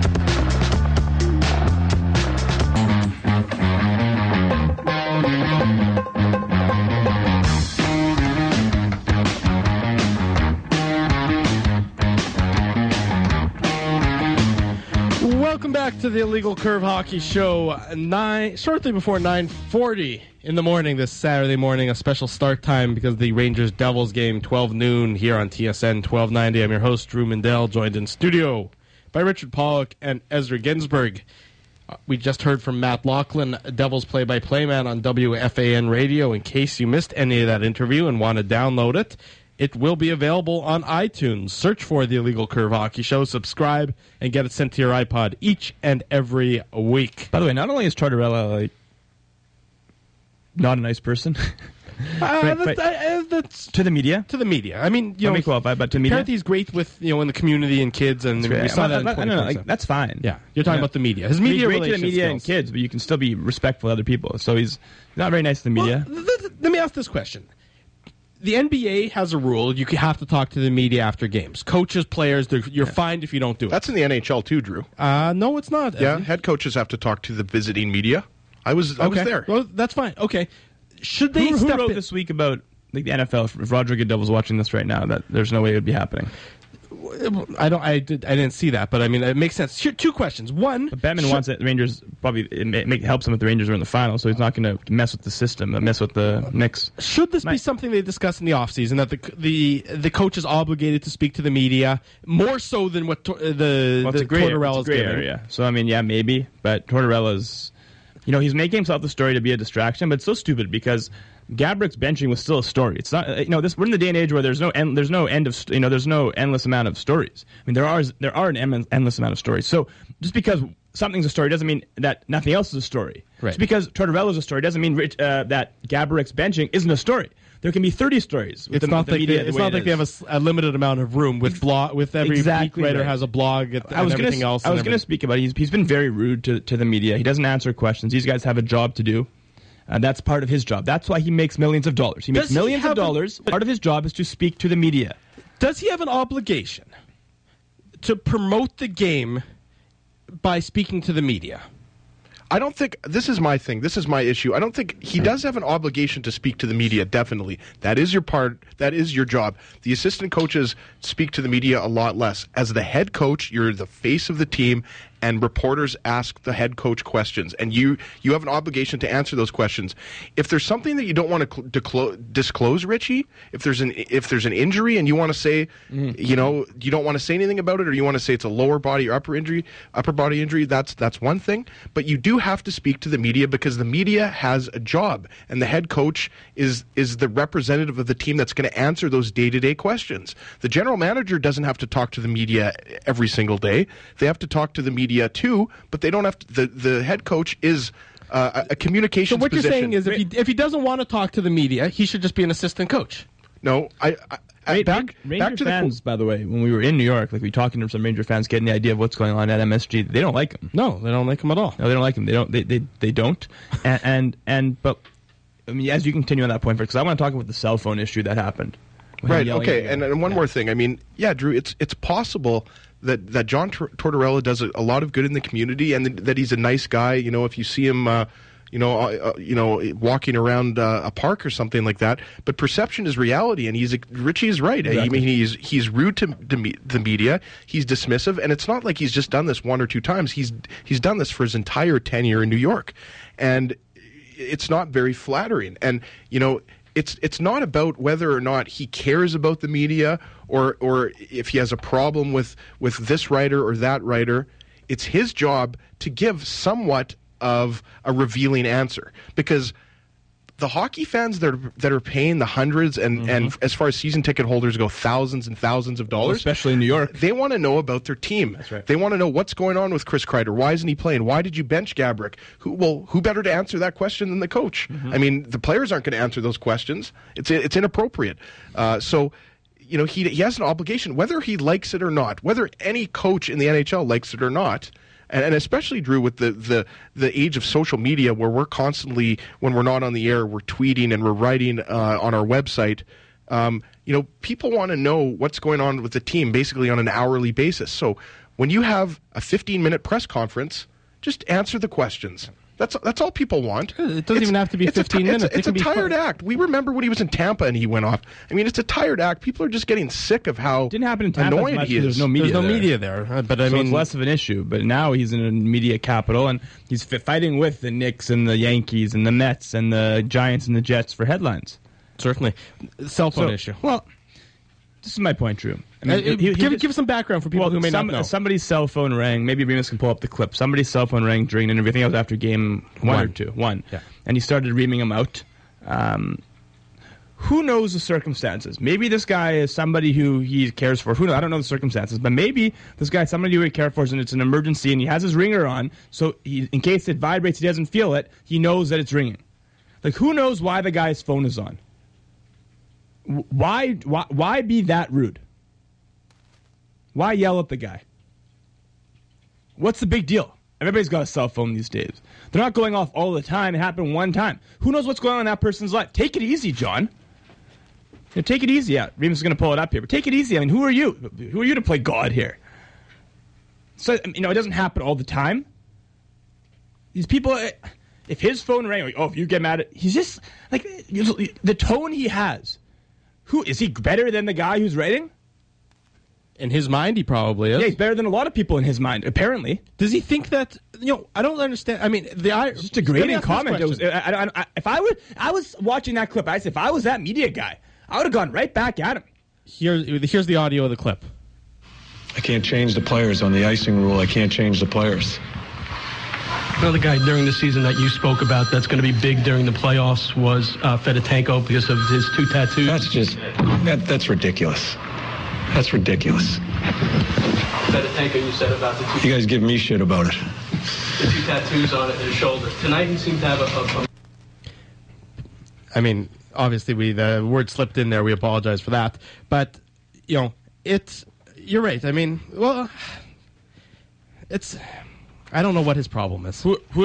Welcome back to the Illegal Curve Hockey Show. Nine shortly before nine forty in the morning this Saturday morning, a special start time because of the Rangers Devils game, twelve noon here on T S N twelve ninety. I'm your host Drew Mindell, joined in studio by Richard Pollock and Ezra Ginsburg. Uh, we just heard from Matt Loughlin, Devils play-by-play man on W F A N Radio. In case you missed any of that interview and want to download it, it will be available on iTunes. Search for the Illegal Curve Hockey Show, subscribe, and get it sent to your iPod each and every week. By the way, not only is Tortorella like not a nice person, Uh, Right, that's, right. uh, that's to the media. to the media. I mean, you Let know, me qualify, but to media. Apparently he's great with, you know, in the community and kids, and That's we great. saw I- that in I- I don't know, twenty-four like, that's fine. Yeah, you're talking Yeah. about the media. His He's media great to the relations media skills. and kids, but you can still be respectful of other people. So he's not very nice to the media. Well, th- th- let me ask this question. The N B A has a rule: you have to talk to the media after games. Coaches, players, they're- you're fined if you don't do it. That's in the N H L too, Drew. Uh, no, it's not. Yeah, Evan. head coaches have to talk to the visiting media. I was I was Okay. there. Well, that's fine. Okay. Should they who, who step wrote in? this week about like the N F L? If if Roger Goodell was watching this right now, that there's no way it would be happening. I don't. I did. I didn't see that, but I mean, it makes sense. Here, two questions. One, But Batman should- wants it. The Rangers probably it ma- make, helps him if the Rangers are in the final, so he's not going to mess with the system, uh, mess with the mix. Should this be Might- something they discuss in the offseason, that the the the coach is obligated to speak to the media more so than what Tor- uh, the Well, the it's a gray, it's a Tortorella's gray doing? area. So I mean, yeah, maybe, but Tortorella's, you know, he's making himself the story to be a distraction, but it's so stupid because Gabrick's benching was still a story. It's not, uh, you know, this we're in the day and age where there's no end, there's no end of, st- you know, there's no endless amount of stories. I mean, there are there are an em- endless amount of stories. So just because something's a story doesn't mean that nothing else is a story. Right. Just because Tortorella's a story doesn't mean Rich, uh, that Gabrick's benching isn't a story. There can be thirty stories. With It's the, not the like media they, the it's way not it like they have a, is. s- a limited amount of room with blog with every Exactly beat writer right. has a blog at, I was and gonna, everything s- else. I was and going to everything. speak about it. He's, he's been very rude to, to the media. He doesn't answer questions. These guys have a job to do. And that's part of his job. That's why he makes millions of dollars. He makes Does he millions of have a- dollars. Part of his job is to speak to the media. Does he have an obligation to promote the game by speaking to the media? I don't think this is my thing. This is my issue. I don't think he does have an obligation to speak to the media. Definitely, that is your part. That is your job. The assistant coaches speak to the media a lot less. As the head coach, you're the face of the team, and reporters ask the head coach questions, and you you have an obligation to answer those questions. If there's something that you don't want to cl- declo- disclose, Richie, if there's an if there's an injury and you want to say, you know, you don't want to say anything about it, or you want to say it's a lower body or upper injury, upper body injury, that's that's one thing. But you do have to speak to the media because the media has a job, and the head coach is is the representative of the team that's going to answer those day-to-day questions. The general manager doesn't have to talk to the media every single day. They have to talk to the media too, but they don't have to. The, the head coach is uh, a, a communications So what position. you're saying is, if he if he doesn't want to talk to the media, he should just be an assistant coach. No, I, I, I Ra- back, Ranger back to fans, the by the way, when we were in New York, like we talking to some Ranger fans, getting the idea of what's going on at M S G, they don't like him. No, they don't like him at all. No, they don't like him. They don't. They they, they don't. and, and and but I mean, as you continue on that point, because I want to talk about the cell phone issue that happened. With him right. yelling Okay, at and, you. and one Yeah. more thing. I mean, yeah, Drew, it's it's possible that that John Tor- Tortorella does a, a lot of good in the community, and that, that he's a nice guy. You know, if you see him. Uh, you know, uh, you know, walking around uh, a park or something like that. But perception is reality, and he's Richie is right. Exactly. I mean, he's he's rude to, to me, the media. He's dismissive, and it's not like he's just done this one or two times. He's he's done this for his entire tenure in New York, and it's not very flattering. And you know, it's it's not about whether or not he cares about the media or or if he has a problem with with this writer or that writer. It's his job to give somewhat of a revealing answer, because the hockey fans that are, that are paying the hundreds and, mm-hmm. and as far as season ticket holders go, thousands and thousands of dollars, especially in New York, they want to know about their team. That's right. They want to know what's going on with Chris Kreider. Why isn't he playing? Why did you bench Gaborik? Who well, who better to answer that question than the coach? Mm-hmm. I mean, the players aren't going to answer those questions. It's it's inappropriate. Uh, so. You know, he he has an obligation, whether he likes it or not, whether any coach in the N H L likes it or not, and, and especially, Drew, with the, the, the age of social media where we're constantly, when we're not on the air, we're tweeting and we're writing uh, on our website. Um, you know, people want to know what's going on with the team basically on an hourly basis. So when you have a fifteen-minute press conference, just answer the questions. That's that's all people want. It doesn't it's, even have to be fifteen a, minutes. It's, it's it a tired fun. act. We remember when he was in Tampa and he went off. I mean, it's a tired act. People are just getting sick of how it didn't happen in Tampa annoying much he is. There's no media There's no there. media there. Uh, but I so mean, it's less of an issue. But now he's in a media capital, and he's f- fighting with the Knicks and the Yankees and the Mets and the Giants and the Jets for headlines. Certainly. Cell phone so, issue. Well, this is my point, Drew. I mean, uh, he, he give, just, give some background for people well, who may some, not know. Somebody's cell phone rang. Maybe Remus can pull up the clip. Somebody's cell phone rang during an interview. I think it was after game one, one. or two. One. Yeah. And he started reaming him out. Um, who knows the circumstances? Maybe this guy is somebody who he cares for. Who knows? I don't know the circumstances. But maybe this guy is somebody who he cares for, and it's an emergency, and he has his ringer on, so he, in case it vibrates, he doesn't feel it, he knows that it's ringing. Like, who knows why the guy's phone is on? Why, why, why be that rude? Why yell at the guy? What's the big deal? Everybody's got a cell phone these days. They're not going off all the time. It happened one time. Who knows what's going on in that person's life? Take it easy, John. You know, take it easy. Yeah, Remus is going to pull it up here, but take it easy. I mean, who are you? Who are you to play God here? So, you know, it doesn't happen all the time. These people, if his phone rang, like, oh, if you get mad at, he's just, like, the tone he has. Who, is he better than the guy who's writing? In his mind, he probably is. Yeah, he's better than a lot of people in his mind, apparently. Does he think that, you know, I don't understand. I mean, the I It's just a degrading comment. It was, I, I, I, if I, would, I was watching that clip, I said, if I was that media guy, I would have gone right back at him. Here, here's the audio of the clip. I can't change the players on the icing rule. I can't change the players. Another guy during the season that you spoke about that's going to be big during the playoffs was uh, Fedotenko because of his two tattoos. That's just, that, that's ridiculous. That's ridiculous. Fedotenko, you said about the two. You guys give me shit about it. The two tattoos on his shoulder. Tonight he seemed to have a... a, a I mean, obviously, we the word slipped in there. We apologize for that. But, you know, it's... You're right. I mean, well, it's... I don't know what his problem is. Who, who,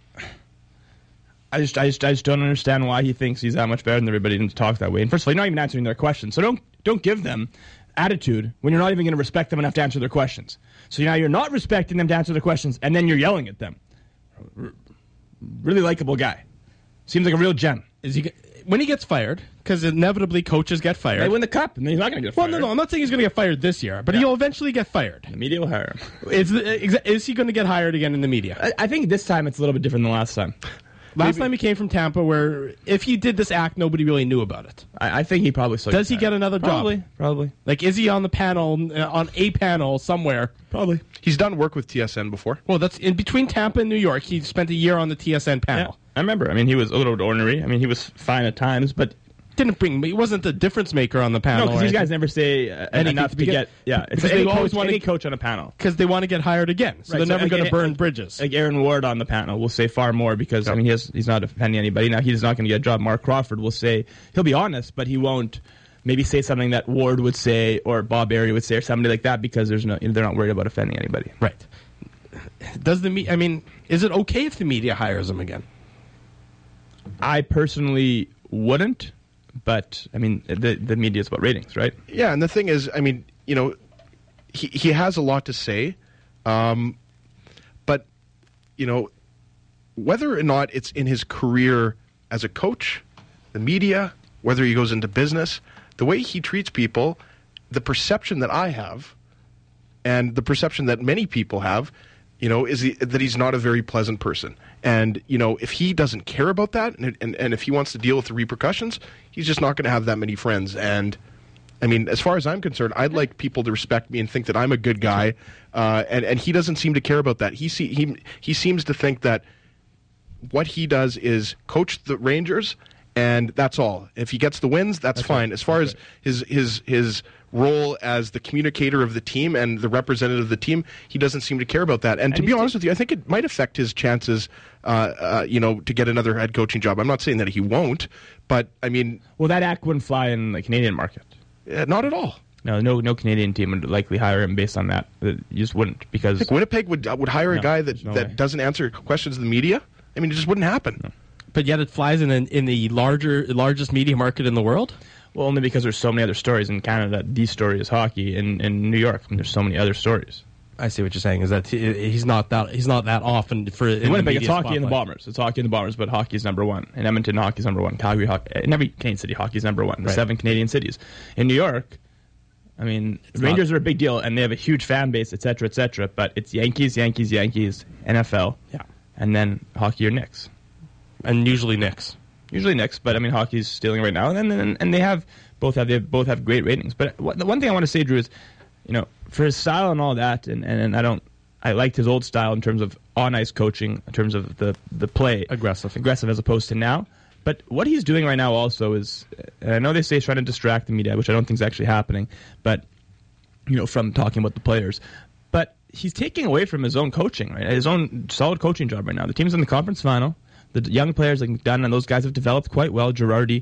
I just, I just, I just don't understand why he thinks he's that much better than everybody and talks that way. And first of all, you're not even answering their questions, so don't, don't give them attitude when you're not even going to respect them enough to answer their questions. So now you're not respecting them to answer their questions, and then you're yelling at them. Really likable guy. Seems like a real gem. Is he when he gets fired? Because inevitably coaches get fired. They win the cup, and then he's not going to get well, fired. Well, no, no, I'm not saying he's going to get fired this year, but yeah. he'll eventually get fired. The media will hire him. Is, is he going to get hired again in the media? I, I think this time it's a little bit different than last time. Last Maybe. time he came from Tampa, where if he did this act, nobody really knew about it. I, I think he probably still does. He hired. get another probably, job? Probably. Like, is he on the panel uh, on a panel somewhere? Probably. He's done work with T S N before. Well, that's in between Tampa and New York. He spent a year on the T S N panel. Yeah, I remember. I mean, he was a little ornery. I mean, he was fine at times, but didn't bring. He wasn't the difference maker on the panel. No, because these guys never say uh, enough to, to get. Yeah, it's they any always coach, want any to, coach on a panel because they want to get hired again. So right, they're so never like, going to burn like, bridges. Like Aaron Ward on the panel will say far more because yep. I mean he has, he's not offending anybody. Now he's not going to get a job. Mark Crawford will say he'll be honest, but he won't maybe say something that Ward would say or Bob Airey would say or somebody like that because there's no you know, they're not worried about offending anybody. Right. Does the me? I mean, is it okay if the media hires him again? I personally wouldn't. But, I mean, the the media is about ratings, right? Yeah, and the thing is, I mean, you know, he, he has a lot to say. Um, but, you know, whether or not it's in his career as a coach, the media, whether he goes into business, the way he treats people, the perception that I have, and the perception that many people have, you know, is he, that he's not a very pleasant person. And, you know, if he doesn't care about that, and, and, and if he wants to deal with the repercussions, he's just not going to have that many friends. And, I mean, as far as I'm concerned, I'd like people to respect me and think that I'm a good guy, uh, and, and he doesn't seem to care about that. He, see, he, he seems to think that what he does is coach the Rangers, and that's all. If he gets the wins, that's, that's fine. Right. As far that's as right. his his his role as the communicator of the team and the representative of the team, he doesn't seem to care about that. And, and to be honest with you, I think it might affect his chances, uh, uh, you know, to get another head coaching job. I'm not saying that he won't, but I mean, well, that act wouldn't fly in the Canadian market. Uh, not at all. No, no, no Canadian team would likely hire him based on that. You just wouldn't, because like Winnipeg would uh, would hire a no, guy that, no that way. doesn't answer questions of the media. I mean, it just wouldn't happen. No. But yet it flies in an, in the larger largest media market in the world? Well, only because there's so many other stories in Canada. The story is hockey. In, in New York, and there's so many other stories. I see what you're saying. Is that he, he's not that he's not that often for in in Winnipeg. It's hockey spotlight. and the Bombers. It's hockey and the Bombers, but hockey is number one. In Edmonton, hockey is number one. Calgary, hockey. In every Canadian city, hockey is number one. There's right. seven Canadian cities. In New York, I mean, it's Rangers not, are a big deal, and they have a huge fan base, et cetera, et cetera. But it's Yankees, Yankees, Yankees, N F L, yeah, and then hockey or Knicks, and usually Knicks. Usually Knicks, but I mean, hockey's stealing right now, and and, and they have both have they have, both have great ratings. But what, the one thing I want to say, Drew, is, you know, for his style and all that, and, and, and I don't, I liked his old style in terms of on ice coaching, in terms of the the play, aggressive, aggressive as opposed to now. But what he's doing right now also is, and I know they say he's trying to distract the media, which I don't think is actually happening, but you know, from talking about the players, but he's taking away from his own coaching, right? His own solid coaching job right now. The team's in the conference final. The young players like McDonough and those guys have developed quite well. Girardi,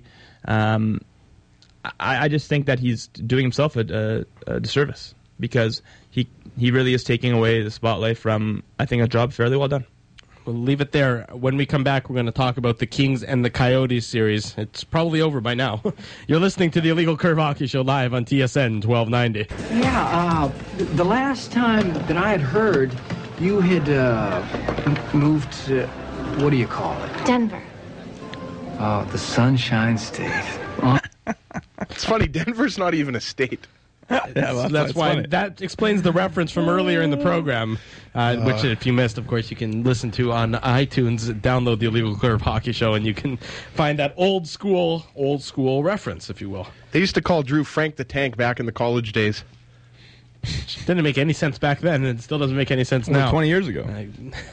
um, I, I just think that he's doing himself a, a, a disservice, because he he really is taking away the spotlight from, I think, a job fairly well done. We'll leave it there. When we come back, we're going to talk about the Kings and the Coyotes series. It's probably over by now. You're listening to the Illegal Curve Hockey Show live on T S N twelve ninety. Yeah, uh, the last time that I had heard, you had uh, m- moved to, what do you call it? Denver. Oh, the Sunshine State. Oh. It's funny, Denver's not even a state. Yeah, well, that's, that's why funny. That explains the reference from earlier in the program, uh, uh, which if you missed, of course, you can listen to on iTunes. Download the Illegal Curve Hockey Show, and you can find that old school, old school reference, if you will. They used to call Drew Frank the Tank back in the college days. Didn't make any sense back then, and it still doesn't make any sense well, now. twenty years ago. I,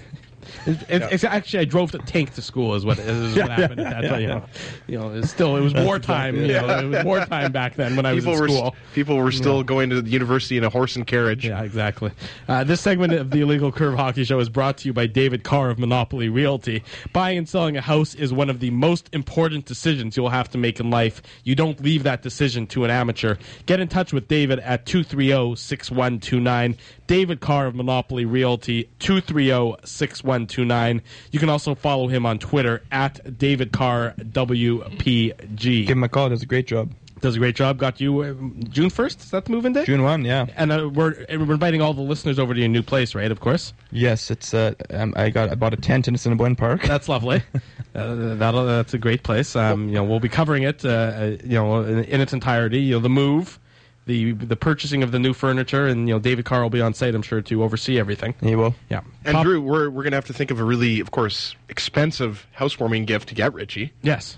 It, it, yeah. It's actually, I drove the tank to school. Is what, is yeah, what happened. Yeah, at that yeah, time, you yeah. know, you know, it was still it was wartime. You know, it was wartime back then when I people was in were school. St- people were still yeah. going to the university in a horse and carriage. Yeah, exactly. Uh, this segment of the Illegal Curve Hockey Show is brought to you by David Carr of Monopoly Realty. Buying and selling a house is one of the most important decisions you'll have to make in life. You don't leave that decision to an amateur. Get in touch with David at two three zero, six one two nine. David Carr of Monopoly Realty, two three zero, six one two nine. You can also follow him on Twitter at David Carr W P G. Give him a call. Does a great job. Does a great job. Got you uh, June first? Is that the move-in day? June first, yeah. And uh, we're, we're inviting all the listeners over to your new place, right, of course? Yes, it's. Uh, um, I got I bought a tent in Assiniboine Park. That's lovely. uh, that'll, that's a great place. Um, you know, we'll be covering it, uh, you know, in, in its entirety. You know, the move, the the purchasing of the new furniture, and you know, David Carr will be on site, I'm sure, to oversee everything. He will. Yeah. And Top- Drew, we're we're gonna have to think of a really, of course, expensive housewarming gift to get Richie. Yes.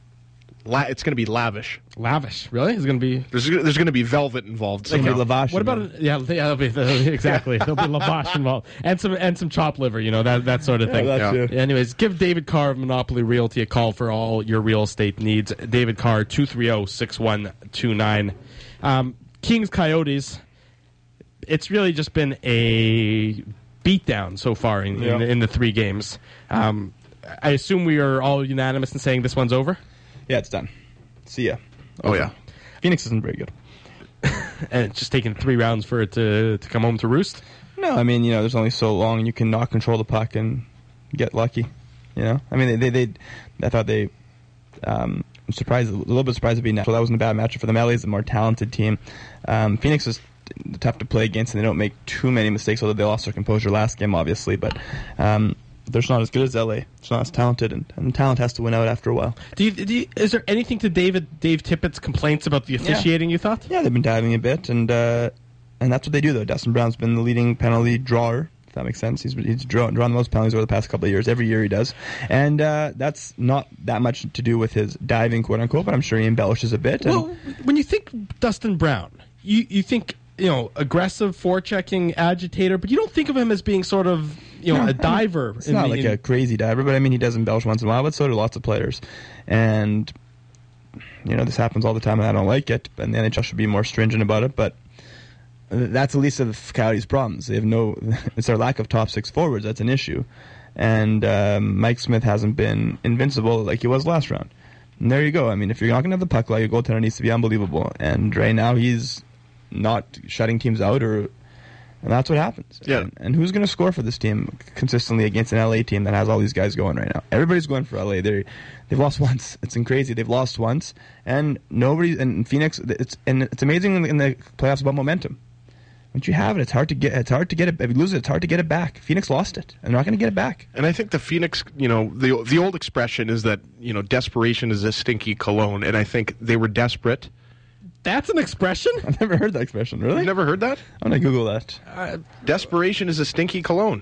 La- it's going to be lavish. Lavish, really? It's going to be. There's there's going to be velvet involved. It's going to be lavash. What about it? Yeah, yeah, it'll be, the, exactly. There'll be lavash involved, and some and some chopped liver. You know, that that sort of thing. Yeah, yeah. Anyways, give David Carr of Monopoly Realty a call for all your real estate needs. David Carr, two three zero, six one two nine. Um, Kings Coyotes. It's really just been a beatdown so far in, yeah. in, in the three games. Um, I assume we are all unanimous in saying this one's over. Yeah, it's done. See ya. Oh yeah. Phoenix isn't very good. And it's just taken three rounds for it to to come home to roost. No, I mean, you know, there's only so long you can not control the puck and get lucky. You know, I mean, they they, they I thought they. Um, I'm surprised, a little bit surprised to be natural. That wasn't a bad matchup for them. L A's a more talented team. Um, Phoenix is tough to play against, and they don't make too many mistakes. Although they lost their composure last game, obviously, but. Um, they're just not as good as L A. It's not as talented, and, and talent has to win out after a while. Do you, do you, is there anything to David Dave Tippett's complaints about the officiating, yeah. you thought? Yeah, they've been diving a bit, and uh, and that's what they do, though. Dustin Brown's been the leading penalty drawer, if that makes sense. He's, he's drawn, drawn the most penalties over the past couple of years. Every year he does. And uh, that's not that much to do with his diving, quote-unquote, but I'm sure he embellishes a bit. And well, when you think Dustin Brown, you, you think... you know, aggressive, forechecking agitator, but you don't think of him as being sort of, you know, no, a diver. It's not the, like in, a crazy diver, but I mean, he does embellish once in a while, but so do lots of players. And, you know, this happens all the time, and I don't like it, and the N H L should be more stringent about it, but that's the least of the Coyotes' problems. They have no, it's their lack of top six forwards that's an issue. And um, Mike Smith hasn't been invincible like he was last round. And there you go. I mean, if you're not going to have the puck line, your goaltender needs to be unbelievable. And right now, he's not shutting teams out, or and that's what happens. Yeah. And, and who's going to score for this team consistently against an L A team that has all these guys going right now? Everybody's going for L A. They they've lost once. It's crazy. They've lost once, and nobody. And Phoenix. It's and it's amazing in the, in the playoffs about momentum. Once you have it, it's hard to get. It's hard to get it. If you lose it, it's hard to get it back. Phoenix lost it, and they're not going to get it back. And I think the Phoenix, you know, the the old expression is that, you know, desperation is a stinky cologne, and I think they were desperate. That's an expression? I've never heard that expression, really? You've never heard that? I'm going to Google that. Uh, Desperation is a stinky cologne.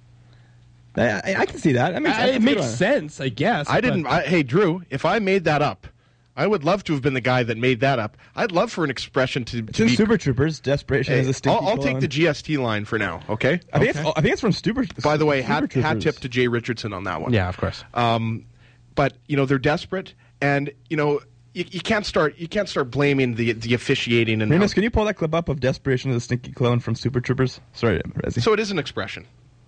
I, I, I can see that. I mean, I, it makes sense, I guess. I didn't. I, hey, Drew, if I made that up, I would love to have been the guy that made that up. I'd love for an expression to, it's to in be... Super Troopers, desperation hey, is a stinky I'll, I'll cologne. take the G S T line for now, okay? I think, okay. It's, I think it's from Super By the way, Super hat, Troopers. hat tip to Jay Richardson on that one. Yeah, of course. Um, but, you know, they're desperate, and, you know... You, you can't start. You can't start blaming the the officiating and. Remus, can you pull that clip up of desperation of the stinky clone from Super Troopers? Sorry, Rezzy. So it is an expression.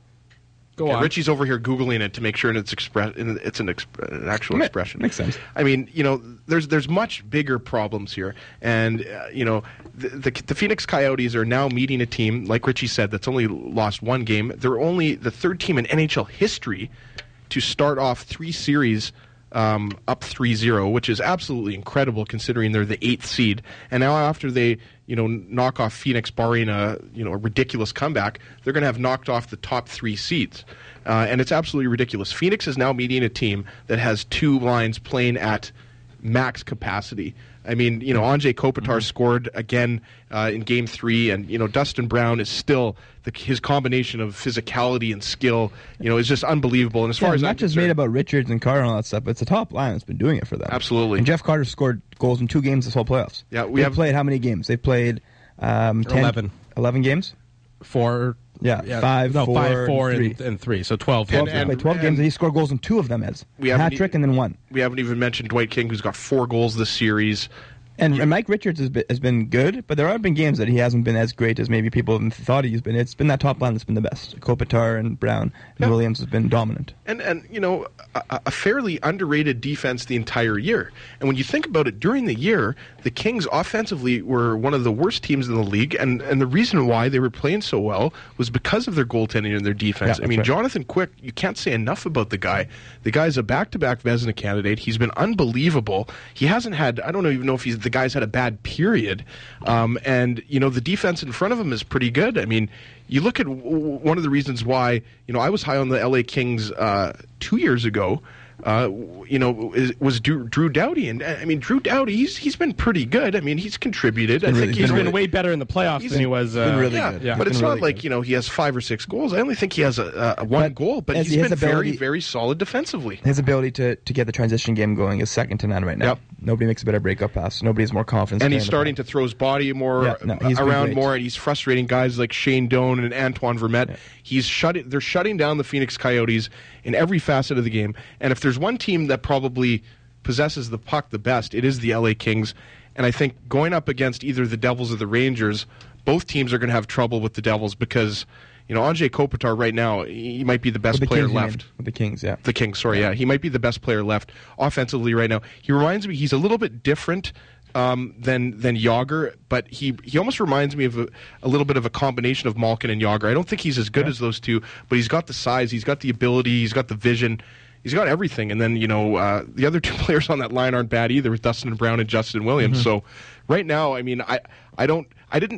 Go okay, on. Richie's over here googling it to make sure it's express. It's an, exp- an actual Ma- expression. Makes sense. I mean, you know, there's there's much bigger problems here, and uh, you know, the, the the Phoenix Coyotes are now meeting a team, like Richie said, that's only lost one game. They're only the third team in N H L history to start off three series. Um, up three zero, which is absolutely incredible considering they're the eighth seed. And now after they, you know, knock off Phoenix, barring a, you know, a ridiculous comeback, they're going to have knocked off the top three seeds. Uh, and it's absolutely ridiculous. Phoenix is now meeting a team that has two lines playing at max capacity. I mean, you know, Anze Kopitar mm-hmm. scored again uh, in Game Three, and you know, Dustin Brown is still the, his combination of physicality and skill, you know, is just unbelievable. And as yeah, far as not just made about Richards and Carter and all that stuff, but it's a top line that's been doing it for them. Absolutely. And Jeff Carter scored goals in two games this whole playoffs. Yeah, we They've have played how many games? They've played um, ten, eleven. eleven games. Four. Yeah, yeah, five, no, four, five, four, three. And, and three. So twelve. twelve, And- and- played twelve and- games, and he scored goals in two of them as We haven't hat trick e- and then one. We haven't even mentioned Dwight King, who's got four goals this series. And, and Mike Richards has been, has been good, but there have been games that he hasn't been as great as maybe people thought he's been. It's been that top line that's been the best. Kopitar and Brown and Yeah. Williams has been dominant. And, and you know, a, a fairly underrated defense the entire year. And when you think about it, during the year, the Kings offensively were one of the worst teams in the league. And, and the reason why they were playing so well was because of their goaltending and their defense. Yeah, I mean, right. Jonathan Quick, you can't say enough about the guy. The guy's a back-to-back Vezina candidate. He's been unbelievable. He hasn't had, I don't even know if he's the guy's had a bad period. Um, and, you know, the defense in front of him is pretty good. I mean, you look at w- w- one of the reasons why, you know, I was high on the L A Kings uh, two years ago. Uh, you know, is, was Drew, Drew Doughty, and I mean Drew Doughty, he's he's been pretty good. I mean, he's contributed. I been think really- he's He's been been way better in the playoffs He's than he was. Uh, been really yeah, good. Yeah. but He's it's been not really like good. you know he has five or six goals. I only think he has a, a one But goal, but as he's he has been very ability- very solid defensively. His ability to, to get the transition game going is second to none right now. Yep. Nobody makes a better breakup pass. Nobody has more confidence. And playing he's the starting puck. to throw his body more Yeah, no, he's been around great. more, and he's frustrating guys like Shane Doan and Antoine Vermette. Yeah. He's shutting. They're shutting down the Phoenix Coyotes in every facet of the game. And if there's one team that probably possesses the puck the best, it is the L A Kings. And I think going up against either the Devils or the Rangers, both teams are going to have trouble with the Devils because, you know, Anze Kopitar right now, he might be the best With the player Kings, you left. mean. With the Kings, yeah. The Kings, sorry, yeah. He might be the best player left offensively right now. He reminds me, he's a little bit different um, than than Yager, but he he almost reminds me of a, a little bit of a combination of Malkin and Yager. I don't think he's as good Yeah. as those two, but he's got the size, he's got the ability, he's got the vision. He's got everything, and then you know uh, the other two players on that line aren't bad either, with Dustin Brown and Justin Williams. Mm-hmm. So, right now, I mean, I, I don't, I didn't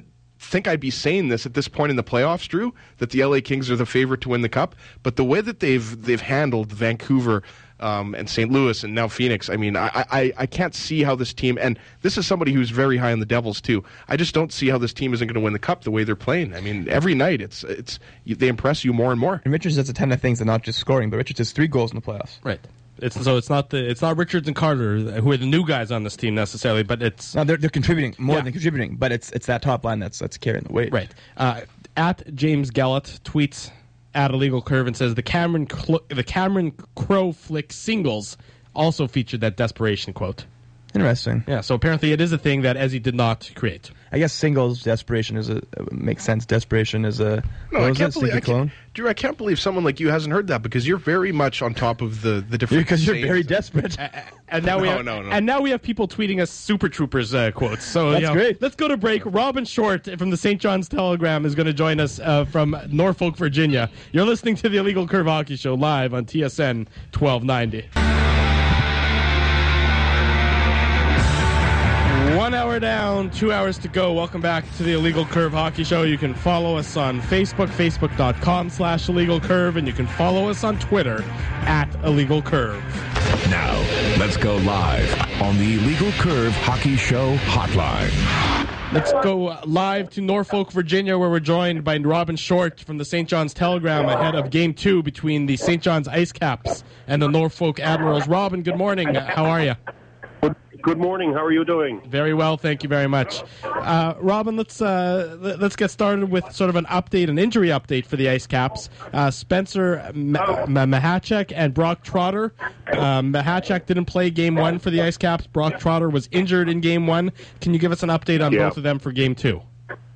think I'd be saying this at this point in the playoffs, Drew, that the L A Kings are the favorite to win the Cup. But the way that they've they've handled Vancouver um, and Saint Louis and now Phoenix, I mean, I, I I can't see how this team, and this is somebody who's very high on the Devils too. I just don't see how this team isn't going to win the Cup the way they're playing. I mean, every night it's it's they impress you more and more. And Richards does a ton of things, and not just scoring, but Richards has three goals in the playoffs. Right. It's, so it's not the it's not Richards and Carter who are the new guys on this team necessarily, but it's no, they're they're contributing more yeah. than contributing, but it's it's that top line that's that's carrying the weight. Right. Uh, at James Gellett tweets at Illegal Curve and says the Cameron Cl- the Cameron Crowe flick singles also featured that desperation quote. Interesting. Yeah. So apparently it is a thing that Ezzy did not create. I guess singles desperation is a uh, makes sense. Desperation is a no. I can't believe I can't, Drew. I can't believe someone like you hasn't heard that because you're very much on top of the the different. Because you're very desperate. uh, and now no, we have, no, no. and now we have people tweeting us Super Troopers uh, quotes. So that's you know, great. Let's go to break. Robin Short from the Saint John's Telegram is going to join us uh, from Norfolk, Virginia. You're listening to the Illegal Curve Hockey Show live on T S N twelve ninety. One hour down, two hours to go. Welcome back to the Illegal Curve Hockey Show. You can follow us on Facebook, facebook.com slash Illegal Curve, and you can follow us on Twitter at Illegal Curve. Now, let's go live on the Illegal Curve Hockey Show hotline. Let's go live to Norfolk, Virginia, where we're joined by Robin Short from the Saint John's Telegram ahead of Game two between the Saint John's Ice Caps and the Norfolk Admirals. Robin, good morning. How are you? Good morning. How are you doing? Very well, thank you very much. Uh, Robin, let's uh, let's get started with sort of an update, an injury update for the Ice Caps. Uh, Spencer Ma- Ma- Mahachek and Brock Trotter. Uh, Mahachek didn't play Game One for the Ice Caps. Brock Trotter was injured in Game One. Can you give us an update on yeah. both of them for Game Two?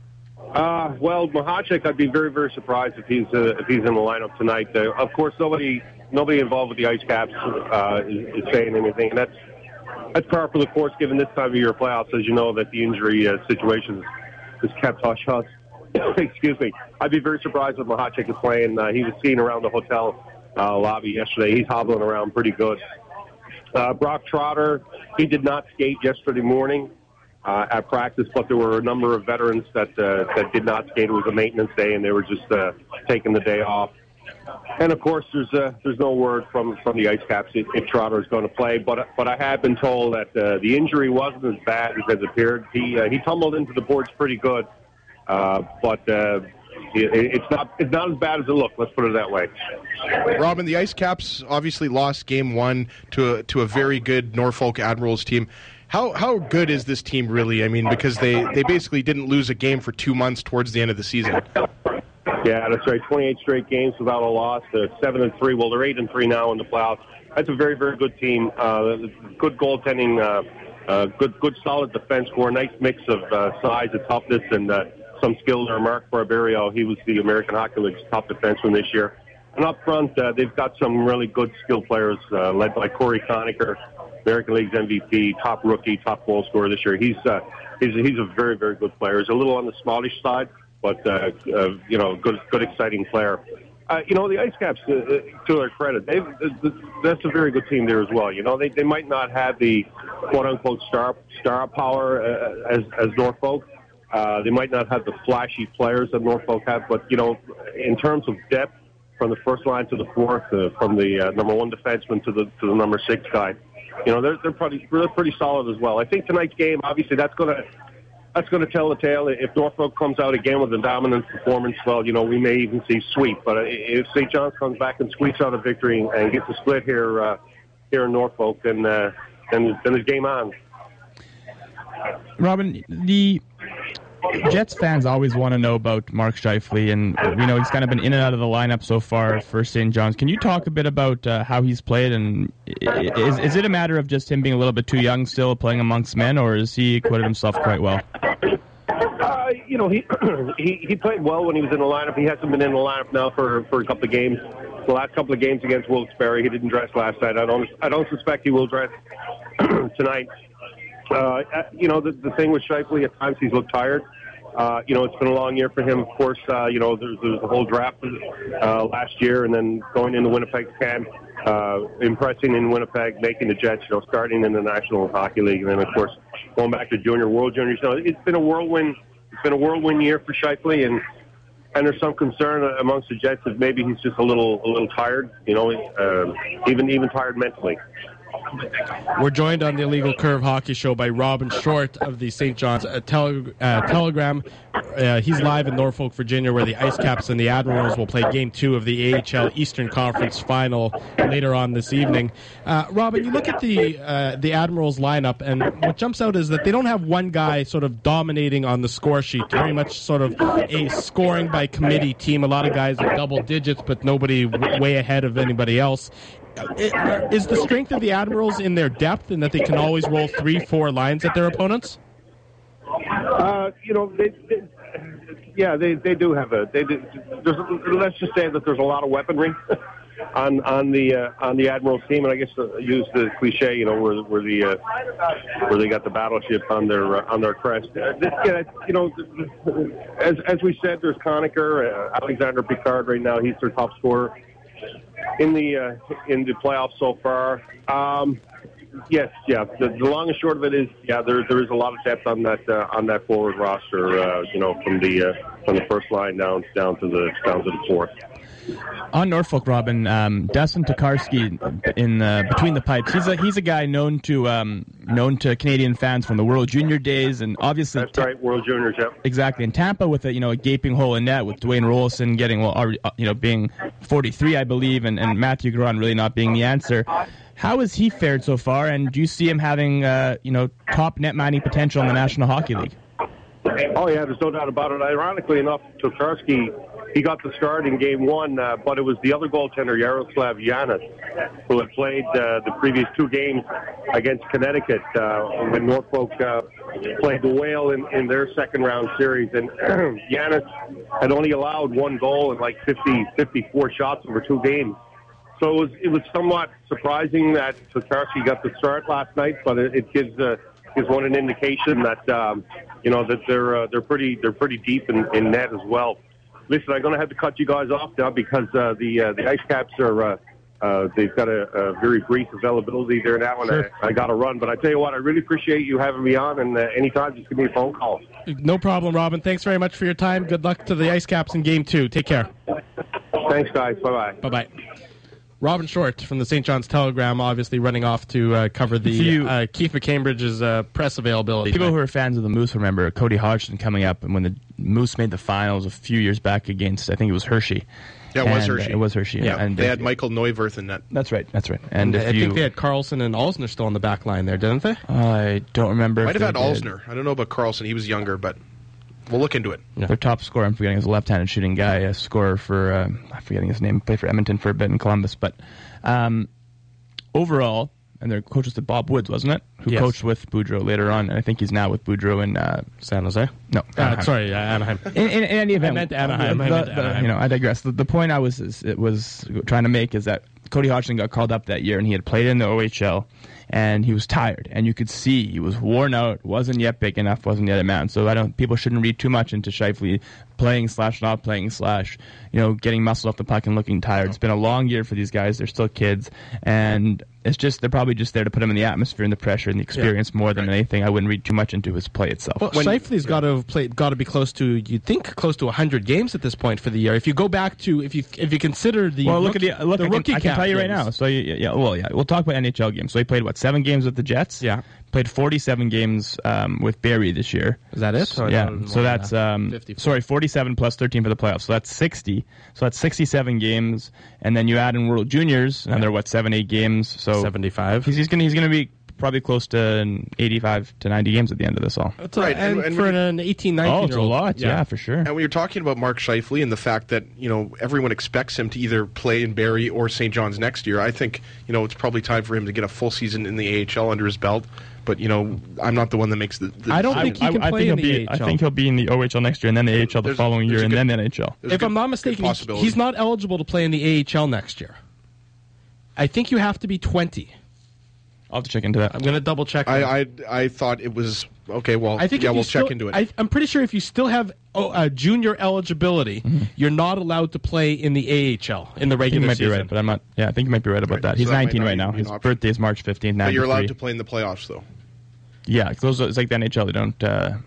Uh, well, Mahachek, I'd be very, very surprised if he's uh, if he's in the lineup tonight. Uh, of course, nobody nobody involved with the Ice Caps uh, is, is saying anything, and that's. That's par for the course given this time of year playoffs, as you know, that the injury uh, situation is kept hush-hush. Excuse me. I'd be very surprised if Mahachek is playing. Uh, he was seen around the hotel uh, lobby yesterday. He's hobbling around pretty good. Uh, Brock Trotter, he did not skate yesterday morning uh, at practice, but there were a number of veterans that uh, that did not skate. It was a maintenance day, and they were just uh, taking the day off. And of course, there's uh, there's no word from, from the Ice Caps if, if Trotter is going to play. But but I have been told that uh, the injury wasn't as bad as it appeared. He uh, he tumbled into the boards pretty good, uh, but uh, it, it's not it's not as bad as it looked. Let's put it that way. Robin, the Ice Caps obviously lost Game One to a, to a very good Norfolk Admirals team. How how good is this team really? I mean, because they, they basically didn't lose a game for two months towards the end of the season. Yeah, that's right. twenty-eight straight games without a loss. Uh, seven and three. Well, they're eight and three now in the playoffs. That's a very, very good team. Uh, good goaltending. Uh, uh, good, good, solid defense core. Nice mix of uh, size and toughness and uh, some skill there. Mark Barberio, he was the American Hockey League's top defenseman this year. And up front, uh, they've got some really good skill players, uh, led by Corey Conacher, American League's M V P, top rookie, top goal scorer this year. He's uh, he's he's a very, very good player. He's a little on the smallish side, but uh, uh, you know, good, good, exciting player. Uh, you know, the Ice Caps, uh, to their credit, they've uh, that's a very good team there as well. You know, they they might not have the quote unquote star star power uh, as as Norfolk. Uh, they might not have the flashy players that Norfolk have, but you know, in terms of depth, from the first line to the fourth, uh, from the uh, number one defenseman to the to the number six guy, you know, they're they're pretty they're pretty solid as well. I think tonight's game, obviously, that's gonna. That's going to tell the tale. If Norfolk comes out again with a dominant performance, well, you know, we may even see sweep. But if Saint John's comes back and squeaks out a victory and gets a split here uh, here in Norfolk, then, uh, then, then it's game on. Robin, the Jets fans always want to know about Mark Scheifele, and we know he's kind of been in and out of the lineup so far for Saint John's. Can you talk a bit about uh, how he's played, and is, is it a matter of just him being a little bit too young still, playing amongst men, or has he acquitted himself quite well? Uh, you know, he, he he played well when he was in the lineup. He hasn't been in the lineup now for, for a couple of games. The last couple of games against Wilkes-Barre, he didn't dress last night. I don't I don't suspect he will dress tonight. Uh, you know, the, the thing with Scheifele, at times he's looked tired. Uh, you know, it's been a long year for him. Of course, uh, you know, there's, there's the whole draft uh, last year, and then going into Winnipeg camp, uh, impressing in Winnipeg, making the Jets, you know, starting in the National Hockey League, and then, of course, going back to Junior, World Juniors. You know, it's been a whirlwind it's been a whirlwind year for Scheifele, and and there's some concern amongst the Jets that maybe he's just a little a little tired, you know, uh, even even tired mentally. We're joined on the Illegal Curve Hockey Show by Robin Short of the Saint John's uh, tele- uh, Telegram. Uh, he's live in Norfolk, Virginia, where the Ice Caps and the Admirals will play Game two of the A H L Eastern Conference Final later on this evening. Uh, Robin, you look at the uh, the Admirals lineup, and what jumps out is that they don't have one guy sort of dominating on the score sheet. Very much sort of a scoring by committee team. A lot of guys are double digits, but nobody w- way ahead of anybody else. It, is the strength of the Admirals in their depth and that they can always roll three, four lines at their opponents? Uh, you know, they, they, yeah, they they do have a. They do, there's, let's just say that there's a lot of weaponry on on the uh, on the Admirals team, and I guess to use the cliche, you know, where where the uh, where they got the battleship on their uh, on their crest. Uh, this, yeah, you know, as as we said, there's Conacher, uh, Alexander Picard right now. He's their top scorer in the uh, in the playoffs so far. Um, yes, yeah. The, the long and short of it is, yeah, there there is a lot of depth on that uh, on that forward roster. Uh, you know, from the uh, from the first line down down to the down to the fourth. On Norfolk, Robin, um, Dustin Tokarski in uh, between the pipes. He's a he's a guy known to um, known to Canadian fans from the World Junior days, and obviously that's right, World Juniors, yeah, exactly. In Tampa, with a you know a gaping hole in net, with Dwayne Rolison getting well, already, you know, being forty-three, I believe, and, and Matthew Garon really not being the answer. How has he fared so far, and do you see him having uh, you know top net mining potential in the National Hockey League? Oh yeah, there's no doubt about it. Ironically enough, Tokarski, he got the start in game one, uh, but it was the other goaltender, Yaroslav Yanis, who had played uh, the previous two games against Connecticut uh, when Norfolk uh, played the Whale in, in their second round series. And Yanis had only allowed one goal and like fifty, fifty-four shots over two games. So it was, it was somewhat surprising that Tokarski got the start last night, but it, it gives uh, gives one an indication that um, you know that they're uh, they're pretty they're pretty deep in, in net as well. Listen, I'm going to have to cut you guys off now because uh, the uh, the Ice Caps are uh, uh, they've got a, a very brief availability there now, and sure. I, I got to run. But I tell you what, I really appreciate you having me on, and uh, anytime, just give me a phone call. No problem, Robin. Thanks very much for your time. Good luck to the Ice Caps in Game Two. Take care. Thanks, guys. Bye bye. Bye bye. Robin Short from the Saint John's Telegram, obviously running off to uh, cover the you, uh, Keith McCambridge's uh, press availability. People who are fans of the Moose remember Cody Hodgson coming up, and when the Moose made the finals a few years back against, I think it was Hershey. Yeah, it was and, Hershey. Uh, it was Hershey. Yeah, and they had Michael Neuwirth in that. That's right. That's right. And, and if I you, think they had Carlson and Alsner still on the back line there, didn't they? I don't remember. Might if have had did. Alsner. I don't know about Carlson. He was younger, but we'll look into it. Yeah. Their top scorer, I'm forgetting, is a left-handed shooting guy, a scorer for, uh, I'm forgetting his name, played for Edmonton for a bit in Columbus. But um, overall, and their coach was the Bob Woods, wasn't it? Who yes. coached with Boudreau later on, and I think he's now with Boudreau in uh, San Jose. No, uh, sorry, uh, Anaheim. In, in, in any event, I meant Anaheim. The, I meant the, Anaheim. You know, I digress. The, the point I was is, it was trying to make is that Cody Hodgson got called up that year, and he had played in the O H L, and he was tired, and you could see he was worn out, wasn't yet big enough, wasn't yet a man. So I don't. People shouldn't read too much into Scheifele playing slash not playing slash, you know, getting muscle off the puck and looking tired. It's been a long year for these guys. They're still kids, and it's just they're probably just there to put him in the atmosphere and the pressure and the experience yeah. more than right. anything. I wouldn't read too much into his play itself. Well, Scheifele's got to have played, got to be close to, you'd think, close to one hundred games at this point for the year. If you go back to, if you if you consider the well, look rookie, at the look. the I rookie can, I can tell you right games. now. So yeah, yeah, well, yeah, we'll talk about N H L games. So he played what seven games with the Jets. Yeah, played forty-seven games um, with Barrie this year. Is that it? So, yeah. So that's um, sorry, forty-seven plus thirteen for the playoffs. So that's sixty. So that's sixty-seven games, and then you add in World Juniors, and yeah. they're what seven, eight games. So seventy-five. He's, he's gonna he's gonna be probably close to eighty-five to ninety games at the end of this all. That's right, and, and, and for an eighteen, nineteen oh, it's year old. a lot, yeah. yeah, for sure. And we were talking about Mark Scheifele and the fact that, you know, everyone expects him to either play in Barrie or Saint John's next year. I think, you know, it's probably time for him to get a full season in the A H L under his belt. But, you know, I'm not the one that makes the... the I don't think he can I, play I in the be, A H L. I think he'll be in the O H L next year, and then the A H L the there's, following year, and good, then the N H L. If good, I'm not mistaken, he's, he's not eligible to play in the A H L next year. I think you have to be twenty. I'll have to check into that. I'm going to double check. I, I I thought it was... Okay, well, I think yeah, we'll still, check into it. I, I'm pretty sure if you still have oh, uh, junior eligibility, mm-hmm. you're not allowed to play in the A H L, in the regular I think you might season. Be right, but I'm not... Yeah, I think you might be right about right. that. So He's that nineteen right now. His birthday is March fifteenth, But you're allowed to play in the playoffs, though. Yeah, those it's like the N H L. They don't... Uh,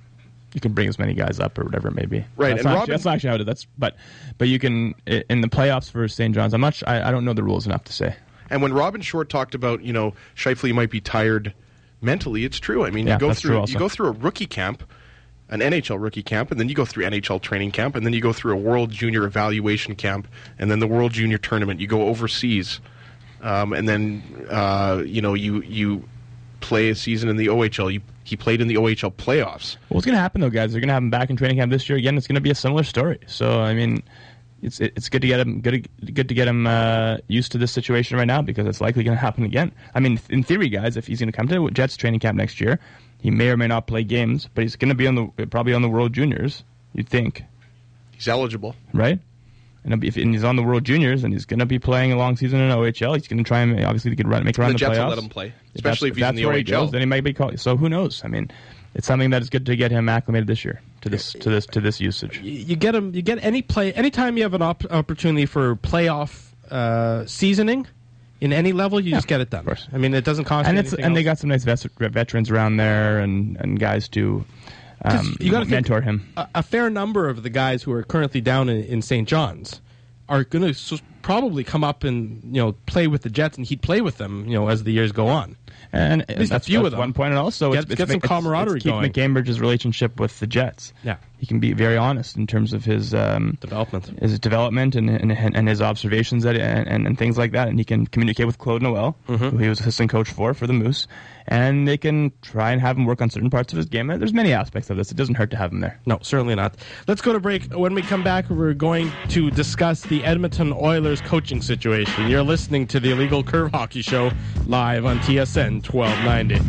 you can bring as many guys up or whatever it may be. Right, That's, and not, Robin, actually, that's not actually how it is. That's but but you can in the playoffs for Saint John's. I'm not. Sh- I, I don't know the rules enough to say. And when Robin Short talked about, you know, Scheifele might be tired mentally, it's true. I mean, Yeah, you go that's through true also. you go through a rookie camp, an N H L rookie camp, and then you go through N H L training camp, and then you go through a World Junior evaluation camp, and then the World Junior tournament. You go overseas, um, and then uh, you know you you play a season in the O H L. You, he played in the O H L playoffs. Well, what's going to happen though, guys? They're going to have him back in training camp this year again. It's going to be a similar story. So I mean. It's it's good to get him good good to get him uh, used to this situation right now because it's likely going to happen again. I mean, in theory, guys, if he's going to come to Jets training camp next year, he may or may not play games, but he's going to be on the probably on the World Juniors. You'd think He's eligible, right? And if and he's on the World Juniors, and he's going to be playing a long season in O H L, he's going to try and obviously get run make a run the in the Jets playoffs. will let him play, especially if, if he's in the where O he H L. goes, then he might be called. So who knows? I mean, it's something that is good to get him acclimated this year to this to this to this usage. You get him. You get any play anytime you have an op- opportunity for playoff uh, seasoning in any level. You Yeah, just get it done. of course. I mean, it doesn't cost. And you it's anything and they else. got some nice ves- veterans around there and, and guys to um, you gotta think mentor him. A, a fair number of the guys who are currently down in, in Saint John's are going to so probably come up and you know play with the Jets, and he'd play with them you know as the years go on. And At least a that's, few that's of them. one point. And also, Get- it's, it's, get some it's- camaraderie it's Keith going. McCambridge's relationship with the Jets. Yeah. He can be very honest in terms of his um, Development. his development and and, and his observations that, and, and, and things like that. And he can communicate with Claude Noel, Mm-hmm. who he was assistant coach for for the Moose. And they can try and have him work on certain parts of his game. There's many aspects of this. It doesn't hurt to have him there. No, certainly not. Let's go to break. When we come back, we're going to discuss the Edmonton Oilers coaching situation. You're listening to the Illegal Curve Hockey Show live on T S N twelve ninety.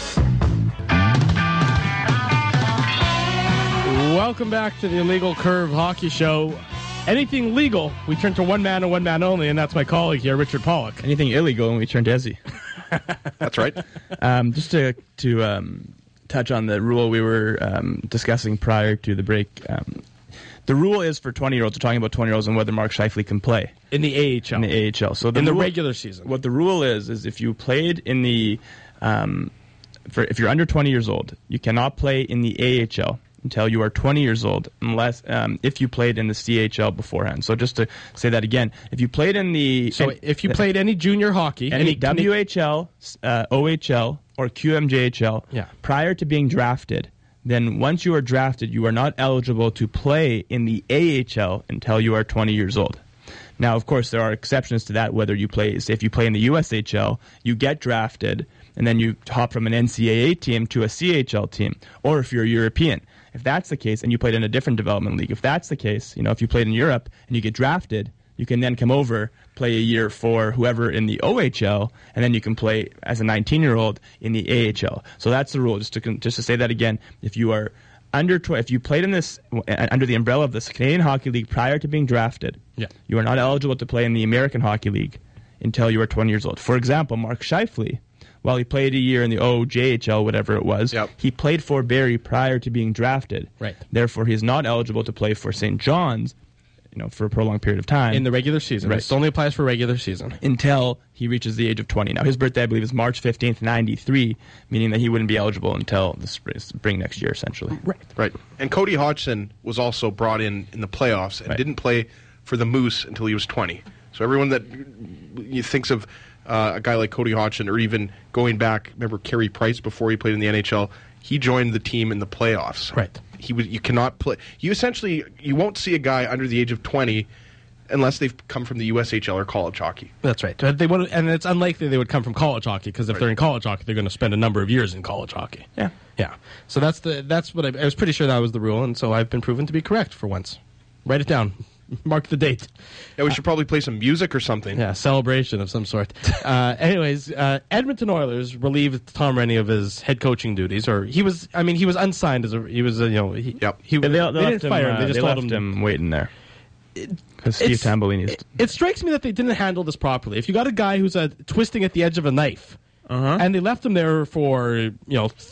Welcome back to the Illegal Curve Hockey Show. Anything legal, we turn to one man and one man only, and that's my colleague here, Richard Pollock. Anything illegal, and we turn to Ezzy. That's right. Um, just to to um, touch on the rule we were um, discussing prior to the break. Um, the rule is for twenty-year-olds. We're talking about twenty-year-olds and whether Mark Scheifele can play In the A H L. in the A H L. So the in the rule- regular season. What the rule is is if you played in the um, for if you're under twenty years old, you cannot play in the A H L until you are twenty years old, unless um, if you played in the C H L beforehand. So just to say that again, if you played in the So if you played any junior hockey, any W H L, uh, O H L, or Q M J H L Yeah. prior to being drafted, then once you are drafted, you are not eligible to play in the A H L until you are twenty years old. Now, of course, there are exceptions to that, whether you play, say if you play in the U S H L, you get drafted, and then you hop from an N C double A team to a C H L team, or if you're a European. If that's the case, and you played in a different development league, if that's the case, you know, if you played in Europe and you get drafted, you can then come over, play a year for whoever in the O H L, and then you can play as a nineteen-year-old in the A H L. So that's the rule. Just to just to say that again, if you are under tw- if you played in this uh, under the umbrella of this Canadian Hockey League prior to being drafted, Yeah. you are not eligible to play in the American Hockey League until you are twenty years old. For example, Mark Scheifele, while he played a year in the O J H L, whatever it was, Yep. he played for Barrie prior to being drafted. Right. Therefore, he is not eligible to play for Saint John's, you know, for a prolonged period of time. in the regular season. Right. This only applies for regular season. until he reaches the age of twenty. Now, his birthday, I believe, is March fifteenth, ninety-three, meaning that he wouldn't be eligible until the spring, spring next year, essentially. Right. Right. And Cody Hodgson was also brought in in the playoffs and Right. didn't play for the Moose until he was twenty. So everyone that you thinks of uh, a guy like Cody Hodgson, or even going back, remember Carey Price before he played in the N H L, he joined the team in the playoffs. Right. He was. You cannot play. You essentially you won't see a guy under the age of twenty unless they've come from the U S H L or college hockey. That's right. They would, and it's unlikely they would come from college hockey because if Right. they're in college hockey, they're going to spend a number of years in college hockey. Yeah. Yeah. So that's the that's what I, I was pretty sure that was the rule, and so I've been proven to be correct for once. Write it down. Mark the date. Yeah, we should probably play some music or something. Yeah, celebration of some sort. uh, anyways, uh, Edmonton Oilers relieved Tom Rennie of his head coaching duties, or he was. I mean, he was unsigned as a. He was. A, you know. He, Yep. He, They, they, they left didn't him, fire him. uh, They just they told left him. him waiting there. Because Steve It's- Tambolini's... It, it strikes me that they didn't handle this properly. If you got a guy who's uh, twisting at the edge of a knife, Uh-huh. and they left him there for you know th-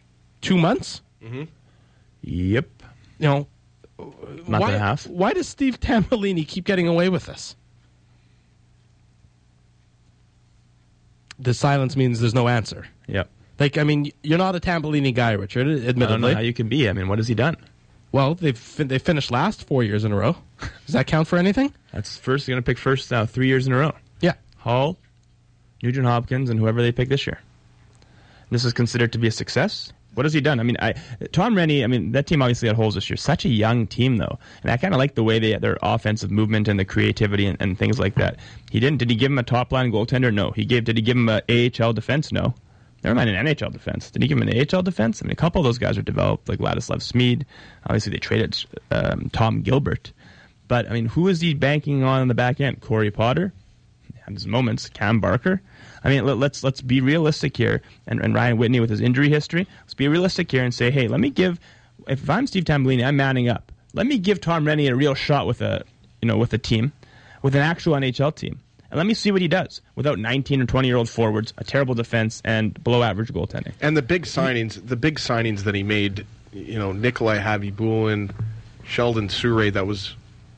two months, Yep. you know. Month why, and a half. Why does Steve Tambolini keep getting away with this? The silence means there's no answer. Yep. Like, I mean, you're not a Tambellini guy, Richard, admittedly. I don't know how you can be. I mean, what has he done? Well, they've fin- they finished last four years in a row. Does that count for anything? That's first. They're going to pick first now three years in a row. Yeah. Hall, Nugent Hopkins, and whoever they pick this year. This is considered to be a success. What has he done? I mean, I, Tom Renney, I mean, that team obviously had holes this year. Such a young team, though. And I kind of like the way they their offensive movement and the creativity and, and things like that. He didn't. Did he give him a top-line goaltender? No. He gave. Did he give him an A H L defense? No. Never mind an N H L defense. Did he give him an A H L defense? I mean, a couple of those guys are developed, like Ladislav Smid. Obviously, they traded um, Tom Gilbert. But, I mean, who is he banking on in the back end? Corey Potter? At his moments. Cam Barker? I mean, let, let's let's be realistic here. And, and Ryan Whitney with his injury history, let's be realistic here and say, hey, let me give, if I'm Steve Tambellini, I'm manning up. Let me give Tom Renney a real shot with a, you know, with a team, with an actual N H L team. And let me see what he does without nineteen or twenty-year-old forwards, a terrible defense, and below-average goaltending. And the big signings, the big signings that he made, you know, Nikolai Habibulin, Sheldon Souray, that was...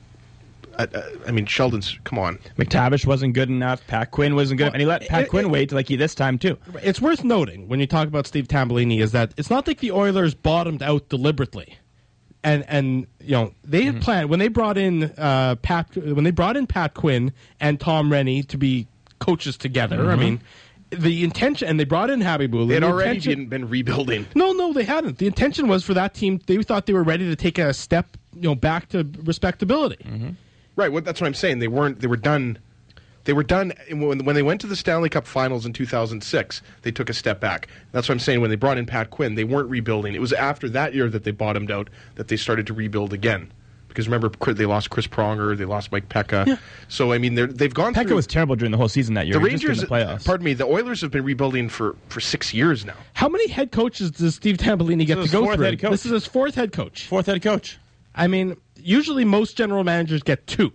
I, I mean, Sheldon's, come on. McTavish wasn't good enough. Pat Quinn wasn't good well, enough. And he let Pat it, Quinn it, wait like he this time, too. It's worth noting, when you talk about Steve Tambellini, is that it's not like the Oilers bottomed out deliberately. And, and you know, they had mm-hmm. planned, when they brought in uh, Pat when they brought in Pat Quinn and Tom Renney to be coaches together, mm-hmm. I mean, the intention, and they brought in Habibulin. They had the already intention, been, been rebuilding. No, no, they hadn't. The intention was for that team, they thought they were ready to take a step, you know, back to respectability. Mm-hmm. Right, well, that's what I'm saying. They weren't. They were done. They were done when when they went to the Stanley Cup Finals in two thousand six. They took a step back. That's what I'm saying. When they brought in Pat Quinn, they weren't rebuilding. It was after that year that they bottomed out that they started to rebuild again. Because remember, they lost Chris Pronger, they lost Mike Pekka. Yeah. So I mean, they've gone. Pekka through, was terrible during the whole season that year. The Rangers, the playoffs. Pardon me, the Oilers have been rebuilding for, for six years now. How many head coaches does Steve Tambellini get to go fourth through? Head coach. This is his fourth head coach. Fourth head coach. I mean, usually most general managers get two.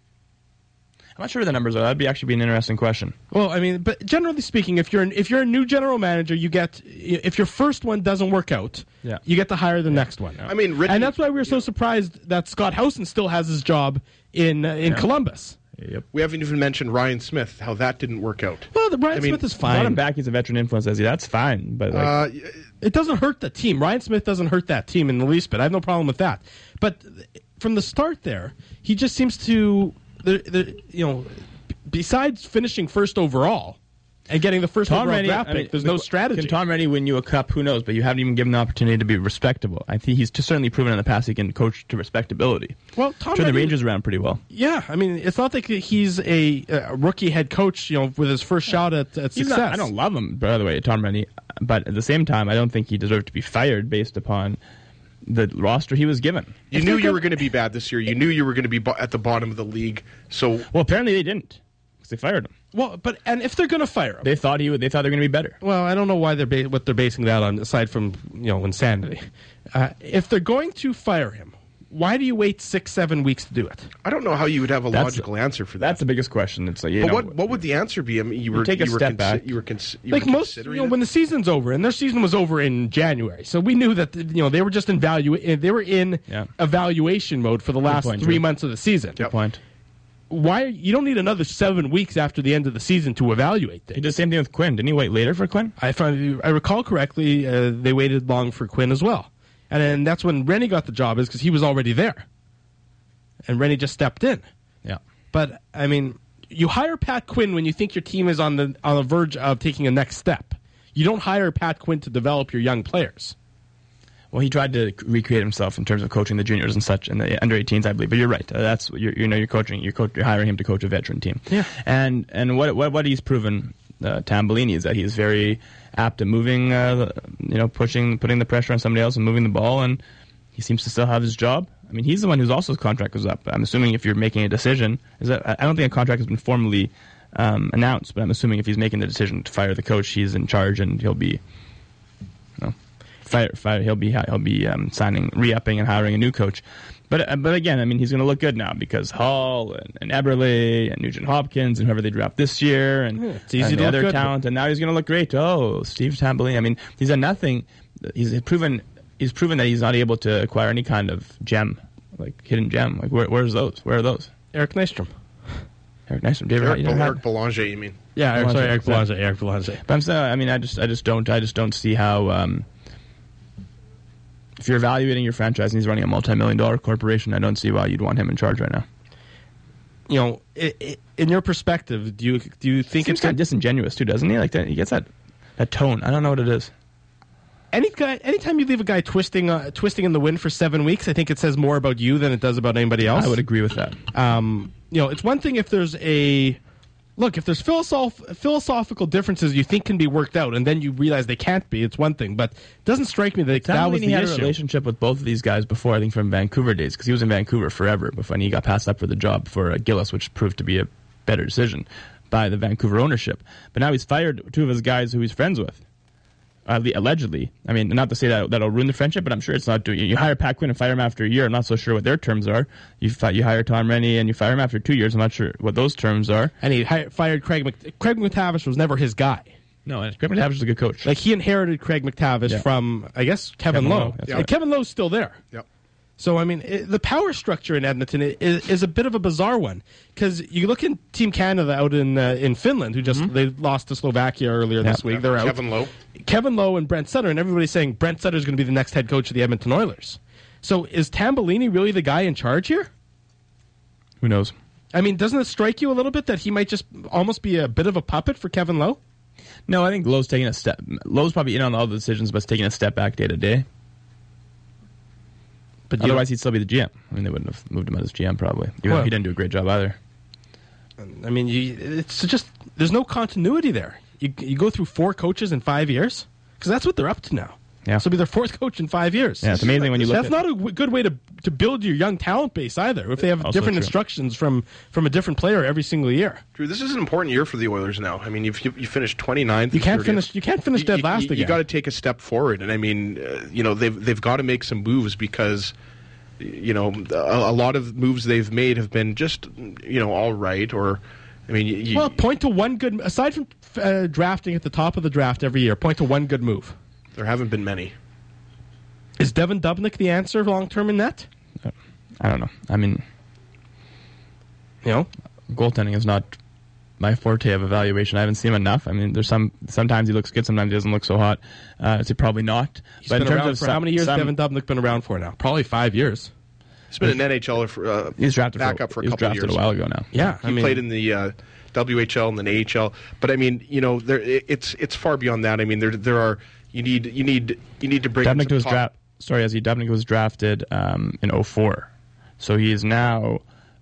I'm not sure what the numbers are. That'd be actually be an interesting question. Well, I mean, but generally speaking, if you're an, if you're a new general manager, you get if your first one doesn't work out, yeah. you get to hire the yeah. next one. I mean, Richie, and that's why we were so surprised that Scott Housen still has his job in uh, in yeah. Columbus. Yep. We haven't even mentioned Ryan Smith, how that didn't work out. Well, the Ryan I mean, Smith is fine. Brought him back. He's a veteran influence. As he, that's fine, but like, uh, it doesn't hurt the team. Ryan Smith doesn't hurt that team in the least bit. I have no problem with that. But from the start, there, he just seems to, the, the you know. Besides finishing first overall and getting the first Tom overall Renney, draft pick, I mean, there's no strategy. Can Tom Renney win you a cup? Who knows? But you haven't even given the opportunity to be respectable. I think he's certainly proven in the past he can coach to respectability. Well, Tom turned Renney, the Rangers around pretty well. Yeah, I mean, it's not like he's a, a rookie head coach, you know, with his first shot at, at success. Not, I don't love him, by the way, Tom Renney, but at the same time, I don't think he deserved to be fired based upon the roster he was given. You if knew you were going to be bad this year. You knew you were going to be bo- at the bottom of the league. So well, apparently they didn't. They fired him. Well, but and if they're going to fire him, they thought he would. They thought they were going to be better. Well, I don't know why they're ba- what they're basing that on, aside from you know insanity. Uh, if they're going to fire him, why do you wait six, seven weeks to do it? I don't know how you would have a that's logical a, answer for that. That's the biggest question. It's like, you but know, what what would the answer be? I mean, you were you take a you step were back. You were, cons- you like were most, you know, it? when the season's over, and their season was over in January, so we knew that you know they were just in value. They were in yeah. evaluation mode for the last point, three Drew. months of the season. Good yep. point. Why you don't need another seven weeks after the end of the season to evaluate things. He did the same thing with Quinn. Didn't he wait later for Quinn? I find, I recall correctly, uh, they waited long for Quinn as well, and then that's when Renney got the job, is because he was already there, and Renney just stepped in. Yeah, but I mean, you hire Pat Quinn when you think your team is on the on the verge of taking a next step. You don't hire Pat Quinn to develop your young players. Well, he tried to recreate himself in terms of coaching the juniors and such, and the under eighteens, I believe. But you're right. Uh, that's you're, you know you're coaching. You're, co- you're hiring him to coach a veteran team. Yeah. And and what what, what he's proven, uh, Tambellini, is that he's very apt at moving, uh, you know, pushing, putting the pressure on somebody else and moving the ball, and he seems to still have his job. I mean, he's the one whose also his contract goes up. I'm assuming if you're making a decision, is that I don't think a contract has been formally um, announced, but I'm assuming if he's making the decision to fire the coach, he's in charge and he'll be. You know, Fire, fire, he'll be he'll be um, signing, re-upping, and hiring a new coach. But uh, but again, I mean, he's going to look good now because Hall and, and Eberle and Nugent Hopkins and whoever they draft this year and, yeah, it's easy and to the other good. talent, and now he's going to look great. Oh, Steve Tambellini. I mean, he's done nothing. He's proven he's proven that he's not able to acquire any kind of gem, like hidden gem. Like where, where's those? Where are those? Eric Nystrom. Eric Nystrom, David, Eric, you know, Eric Belanger, you mean? Yeah, Eric, sorry, Eric Belanger. Belanger. Eric Belanger. But I'm saying, I mean, I just, I just don't, I just don't see how. Um, if you're evaluating your franchise and he's running a multi-million dollar corporation, I don't see why you'd want him in charge right now. You know, it, it, in your perspective, do you do you think Seems it's kind of disingenuous too, doesn't he? Like that, he gets that that tone. I don't know what it is. Any guy, anytime you leave a guy twisting, uh, twisting in the wind for seven weeks, I think it says more about you than it does about anybody else. I would agree with that. Um, you know, it's one thing if there's a look, if there's philosoph- philosophical differences you think can be worked out, and then you realize they can't be. It's one thing, but it doesn't strike me that that was the he had issue. a relationship with both of these guys before. I think from Vancouver days, because he was in Vancouver forever before he got passed up for the job for uh, Gillis, which proved to be a better decision by the Vancouver ownership. But now he's fired two of his guys who he's friends with. Uh, allegedly. I mean, not to say that that'll ruin the friendship, but I'm sure it's not doing. You hire Pat Quinn and fire him after a year. I'm not so sure what their terms are. You fi- you hire Tom Rennie and you fire him after two years. I'm not sure what those terms are. And he hi- fired Craig Mc- Craig McTavish was never his guy. No, and Craig McTavish is a good coach. Like he inherited Craig McTavish Yeah. from, I guess, Kevin, Kevin Lowe. Lowe, that's And right. Kevin Lowe's still there. Yep. So, I mean, it, the power structure in Edmonton is, is a bit of a bizarre one. Because you look in Team Canada out in uh, in Finland, who just Mm-hmm. they lost to Slovakia earlier Yeah. this week. They're out. Kevin Lowe. Kevin Lowe and Brent Sutter, and everybody's saying Brent Sutter is going to be the next head coach of the Edmonton Oilers. So is Tambellini really the guy in charge here? Who knows? I mean, doesn't it strike you a little bit that he might just almost be a bit of a puppet for Kevin Lowe? No, I think Lowe's taking a step. Lowe's probably in on all the decisions, but taking a step back day to day. But you otherwise, he'd still be the G M. I mean, they wouldn't have moved him as G M probably. Even Well- though he didn't do a great job either. I mean, you, it's just there's no continuity there. You you go through four coaches in five years because that's what they're up to now. Yeah. So it'll be their fourth coach in five years. Yeah, it's amazing when you look That's at- not a w- good way to to build your young talent base either. If they have Also different true. instructions from from a different player every single year, Drew, this is an important year for the Oilers now. I mean, you've, you, you finished twenty-ninth. you can't thirtieth. finish. You can't finish You- dead you, last you, again. You got to take a step forward, and I mean, uh, you know, they've they've got to make some moves because, you know, a, a lot of moves they've made have been just, you know, all right. Or, I mean, you, you- Well, point to one good aside from uh, drafting at the top of the draft every year. Point to one good move. there haven't been many. Is Devin Dubnyk the answer long term in that? I don't know. I mean, You know, goaltending is not my forte of evaluation. I haven't seen him enough. I mean, there's some. Sometimes he looks good. Sometimes he doesn't look so hot. Uh, so probably not. he's but been in terms around of for some, how many years? some- Devin Dubnyk been around for now? Probably five years. He's been an N H L for uh, He's drafted backup for, for a he was couple of drafted years. a while ago now. Yeah, He I mean, played in the uh, W H L and the A H L, but I mean, you know, there it- it's it's far beyond that. I mean, there there are you need you need you need to bring in Dubnyk some was top- drafted. Sorry, as he Dubnyk was drafted um, in oh four, so he is now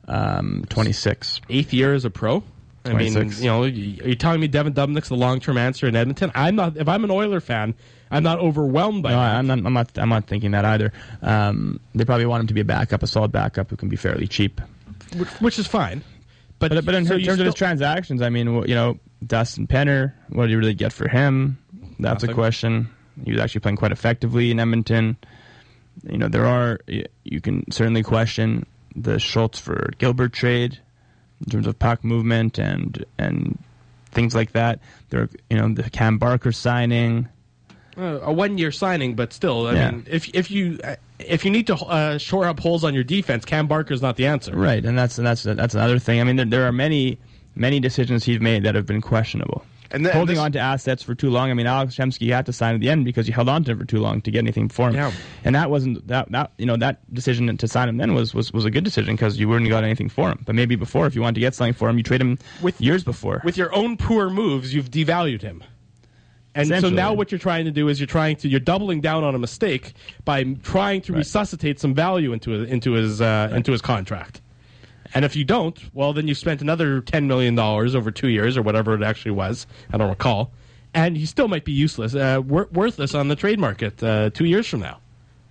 um, twenty-six. eighth year as a pro. I mean, twenty-six. you know, are you telling me Devin Dubnyk's the long-term answer in Edmonton? I'm not. If I'm an Oiler fan, I'm not overwhelmed by No, that. I'm not. I'm not. I'm not thinking that either. Um, they probably want him to be a backup, a solid backup who can be fairly cheap. which, which is fine. But But, but in so terms you of his still- transactions, I mean, wh- you know, Dustin Penner, what do you really get for him? That's Nothing. a question. He was actually playing quite effectively in Edmonton. You know, there are, y- you can certainly question the Schultz for Gilbert trade in terms of puck movement and and things like that. There, are, you know, the Cam Barker signing. Uh, a one-year signing, but still, I Yeah. mean, if if you uh, if you need to uh, shore up holes on your defense, Cam Barker's not the answer. Right, and that's and that's that's another thing. I mean, there, there are many many decisions he's made that have been questionable. And then- Holding this- on to assets for too long. I mean, Alex Chemsky had to sign at the end because you held on to him for too long to get anything for him. Yeah. And that wasn't that that you know that decision to sign him then was was, was a good decision because you wouldn't have got anything for him. But maybe before, if you wanted to get something for him, you trade him With- years before. With your own poor moves, you've devalued him. And so Essentially. now what you're trying to do is you're trying to you're doubling down on a mistake by trying to Right. resuscitate some value into his, into his uh, into his contract. And if you don't, well, then you spent another ten million dollars over two years or whatever it actually was. I don't recall. And he still might be useless, uh, wor- worthless on the trade market uh, two years from now.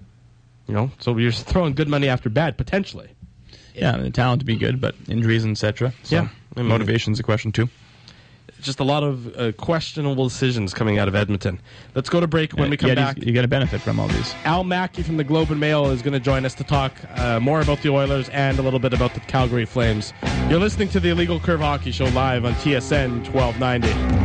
You know, so you're throwing good money after bad potentially. yeah, and the talent to be good, but injuries and et cetera. So Yeah. I mean- motivation's a question too. Just a lot of uh, questionable decisions coming out of Edmonton. Let's go to break. When we come Yet he's- back, you got to benefit from all these. Al Mackey from the Globe and Mail is going to join us to talk uh, more about the Oilers and a little bit about the Calgary Flames. You're listening to the Illegal Curve Hockey Show live on T S N twelve ninety.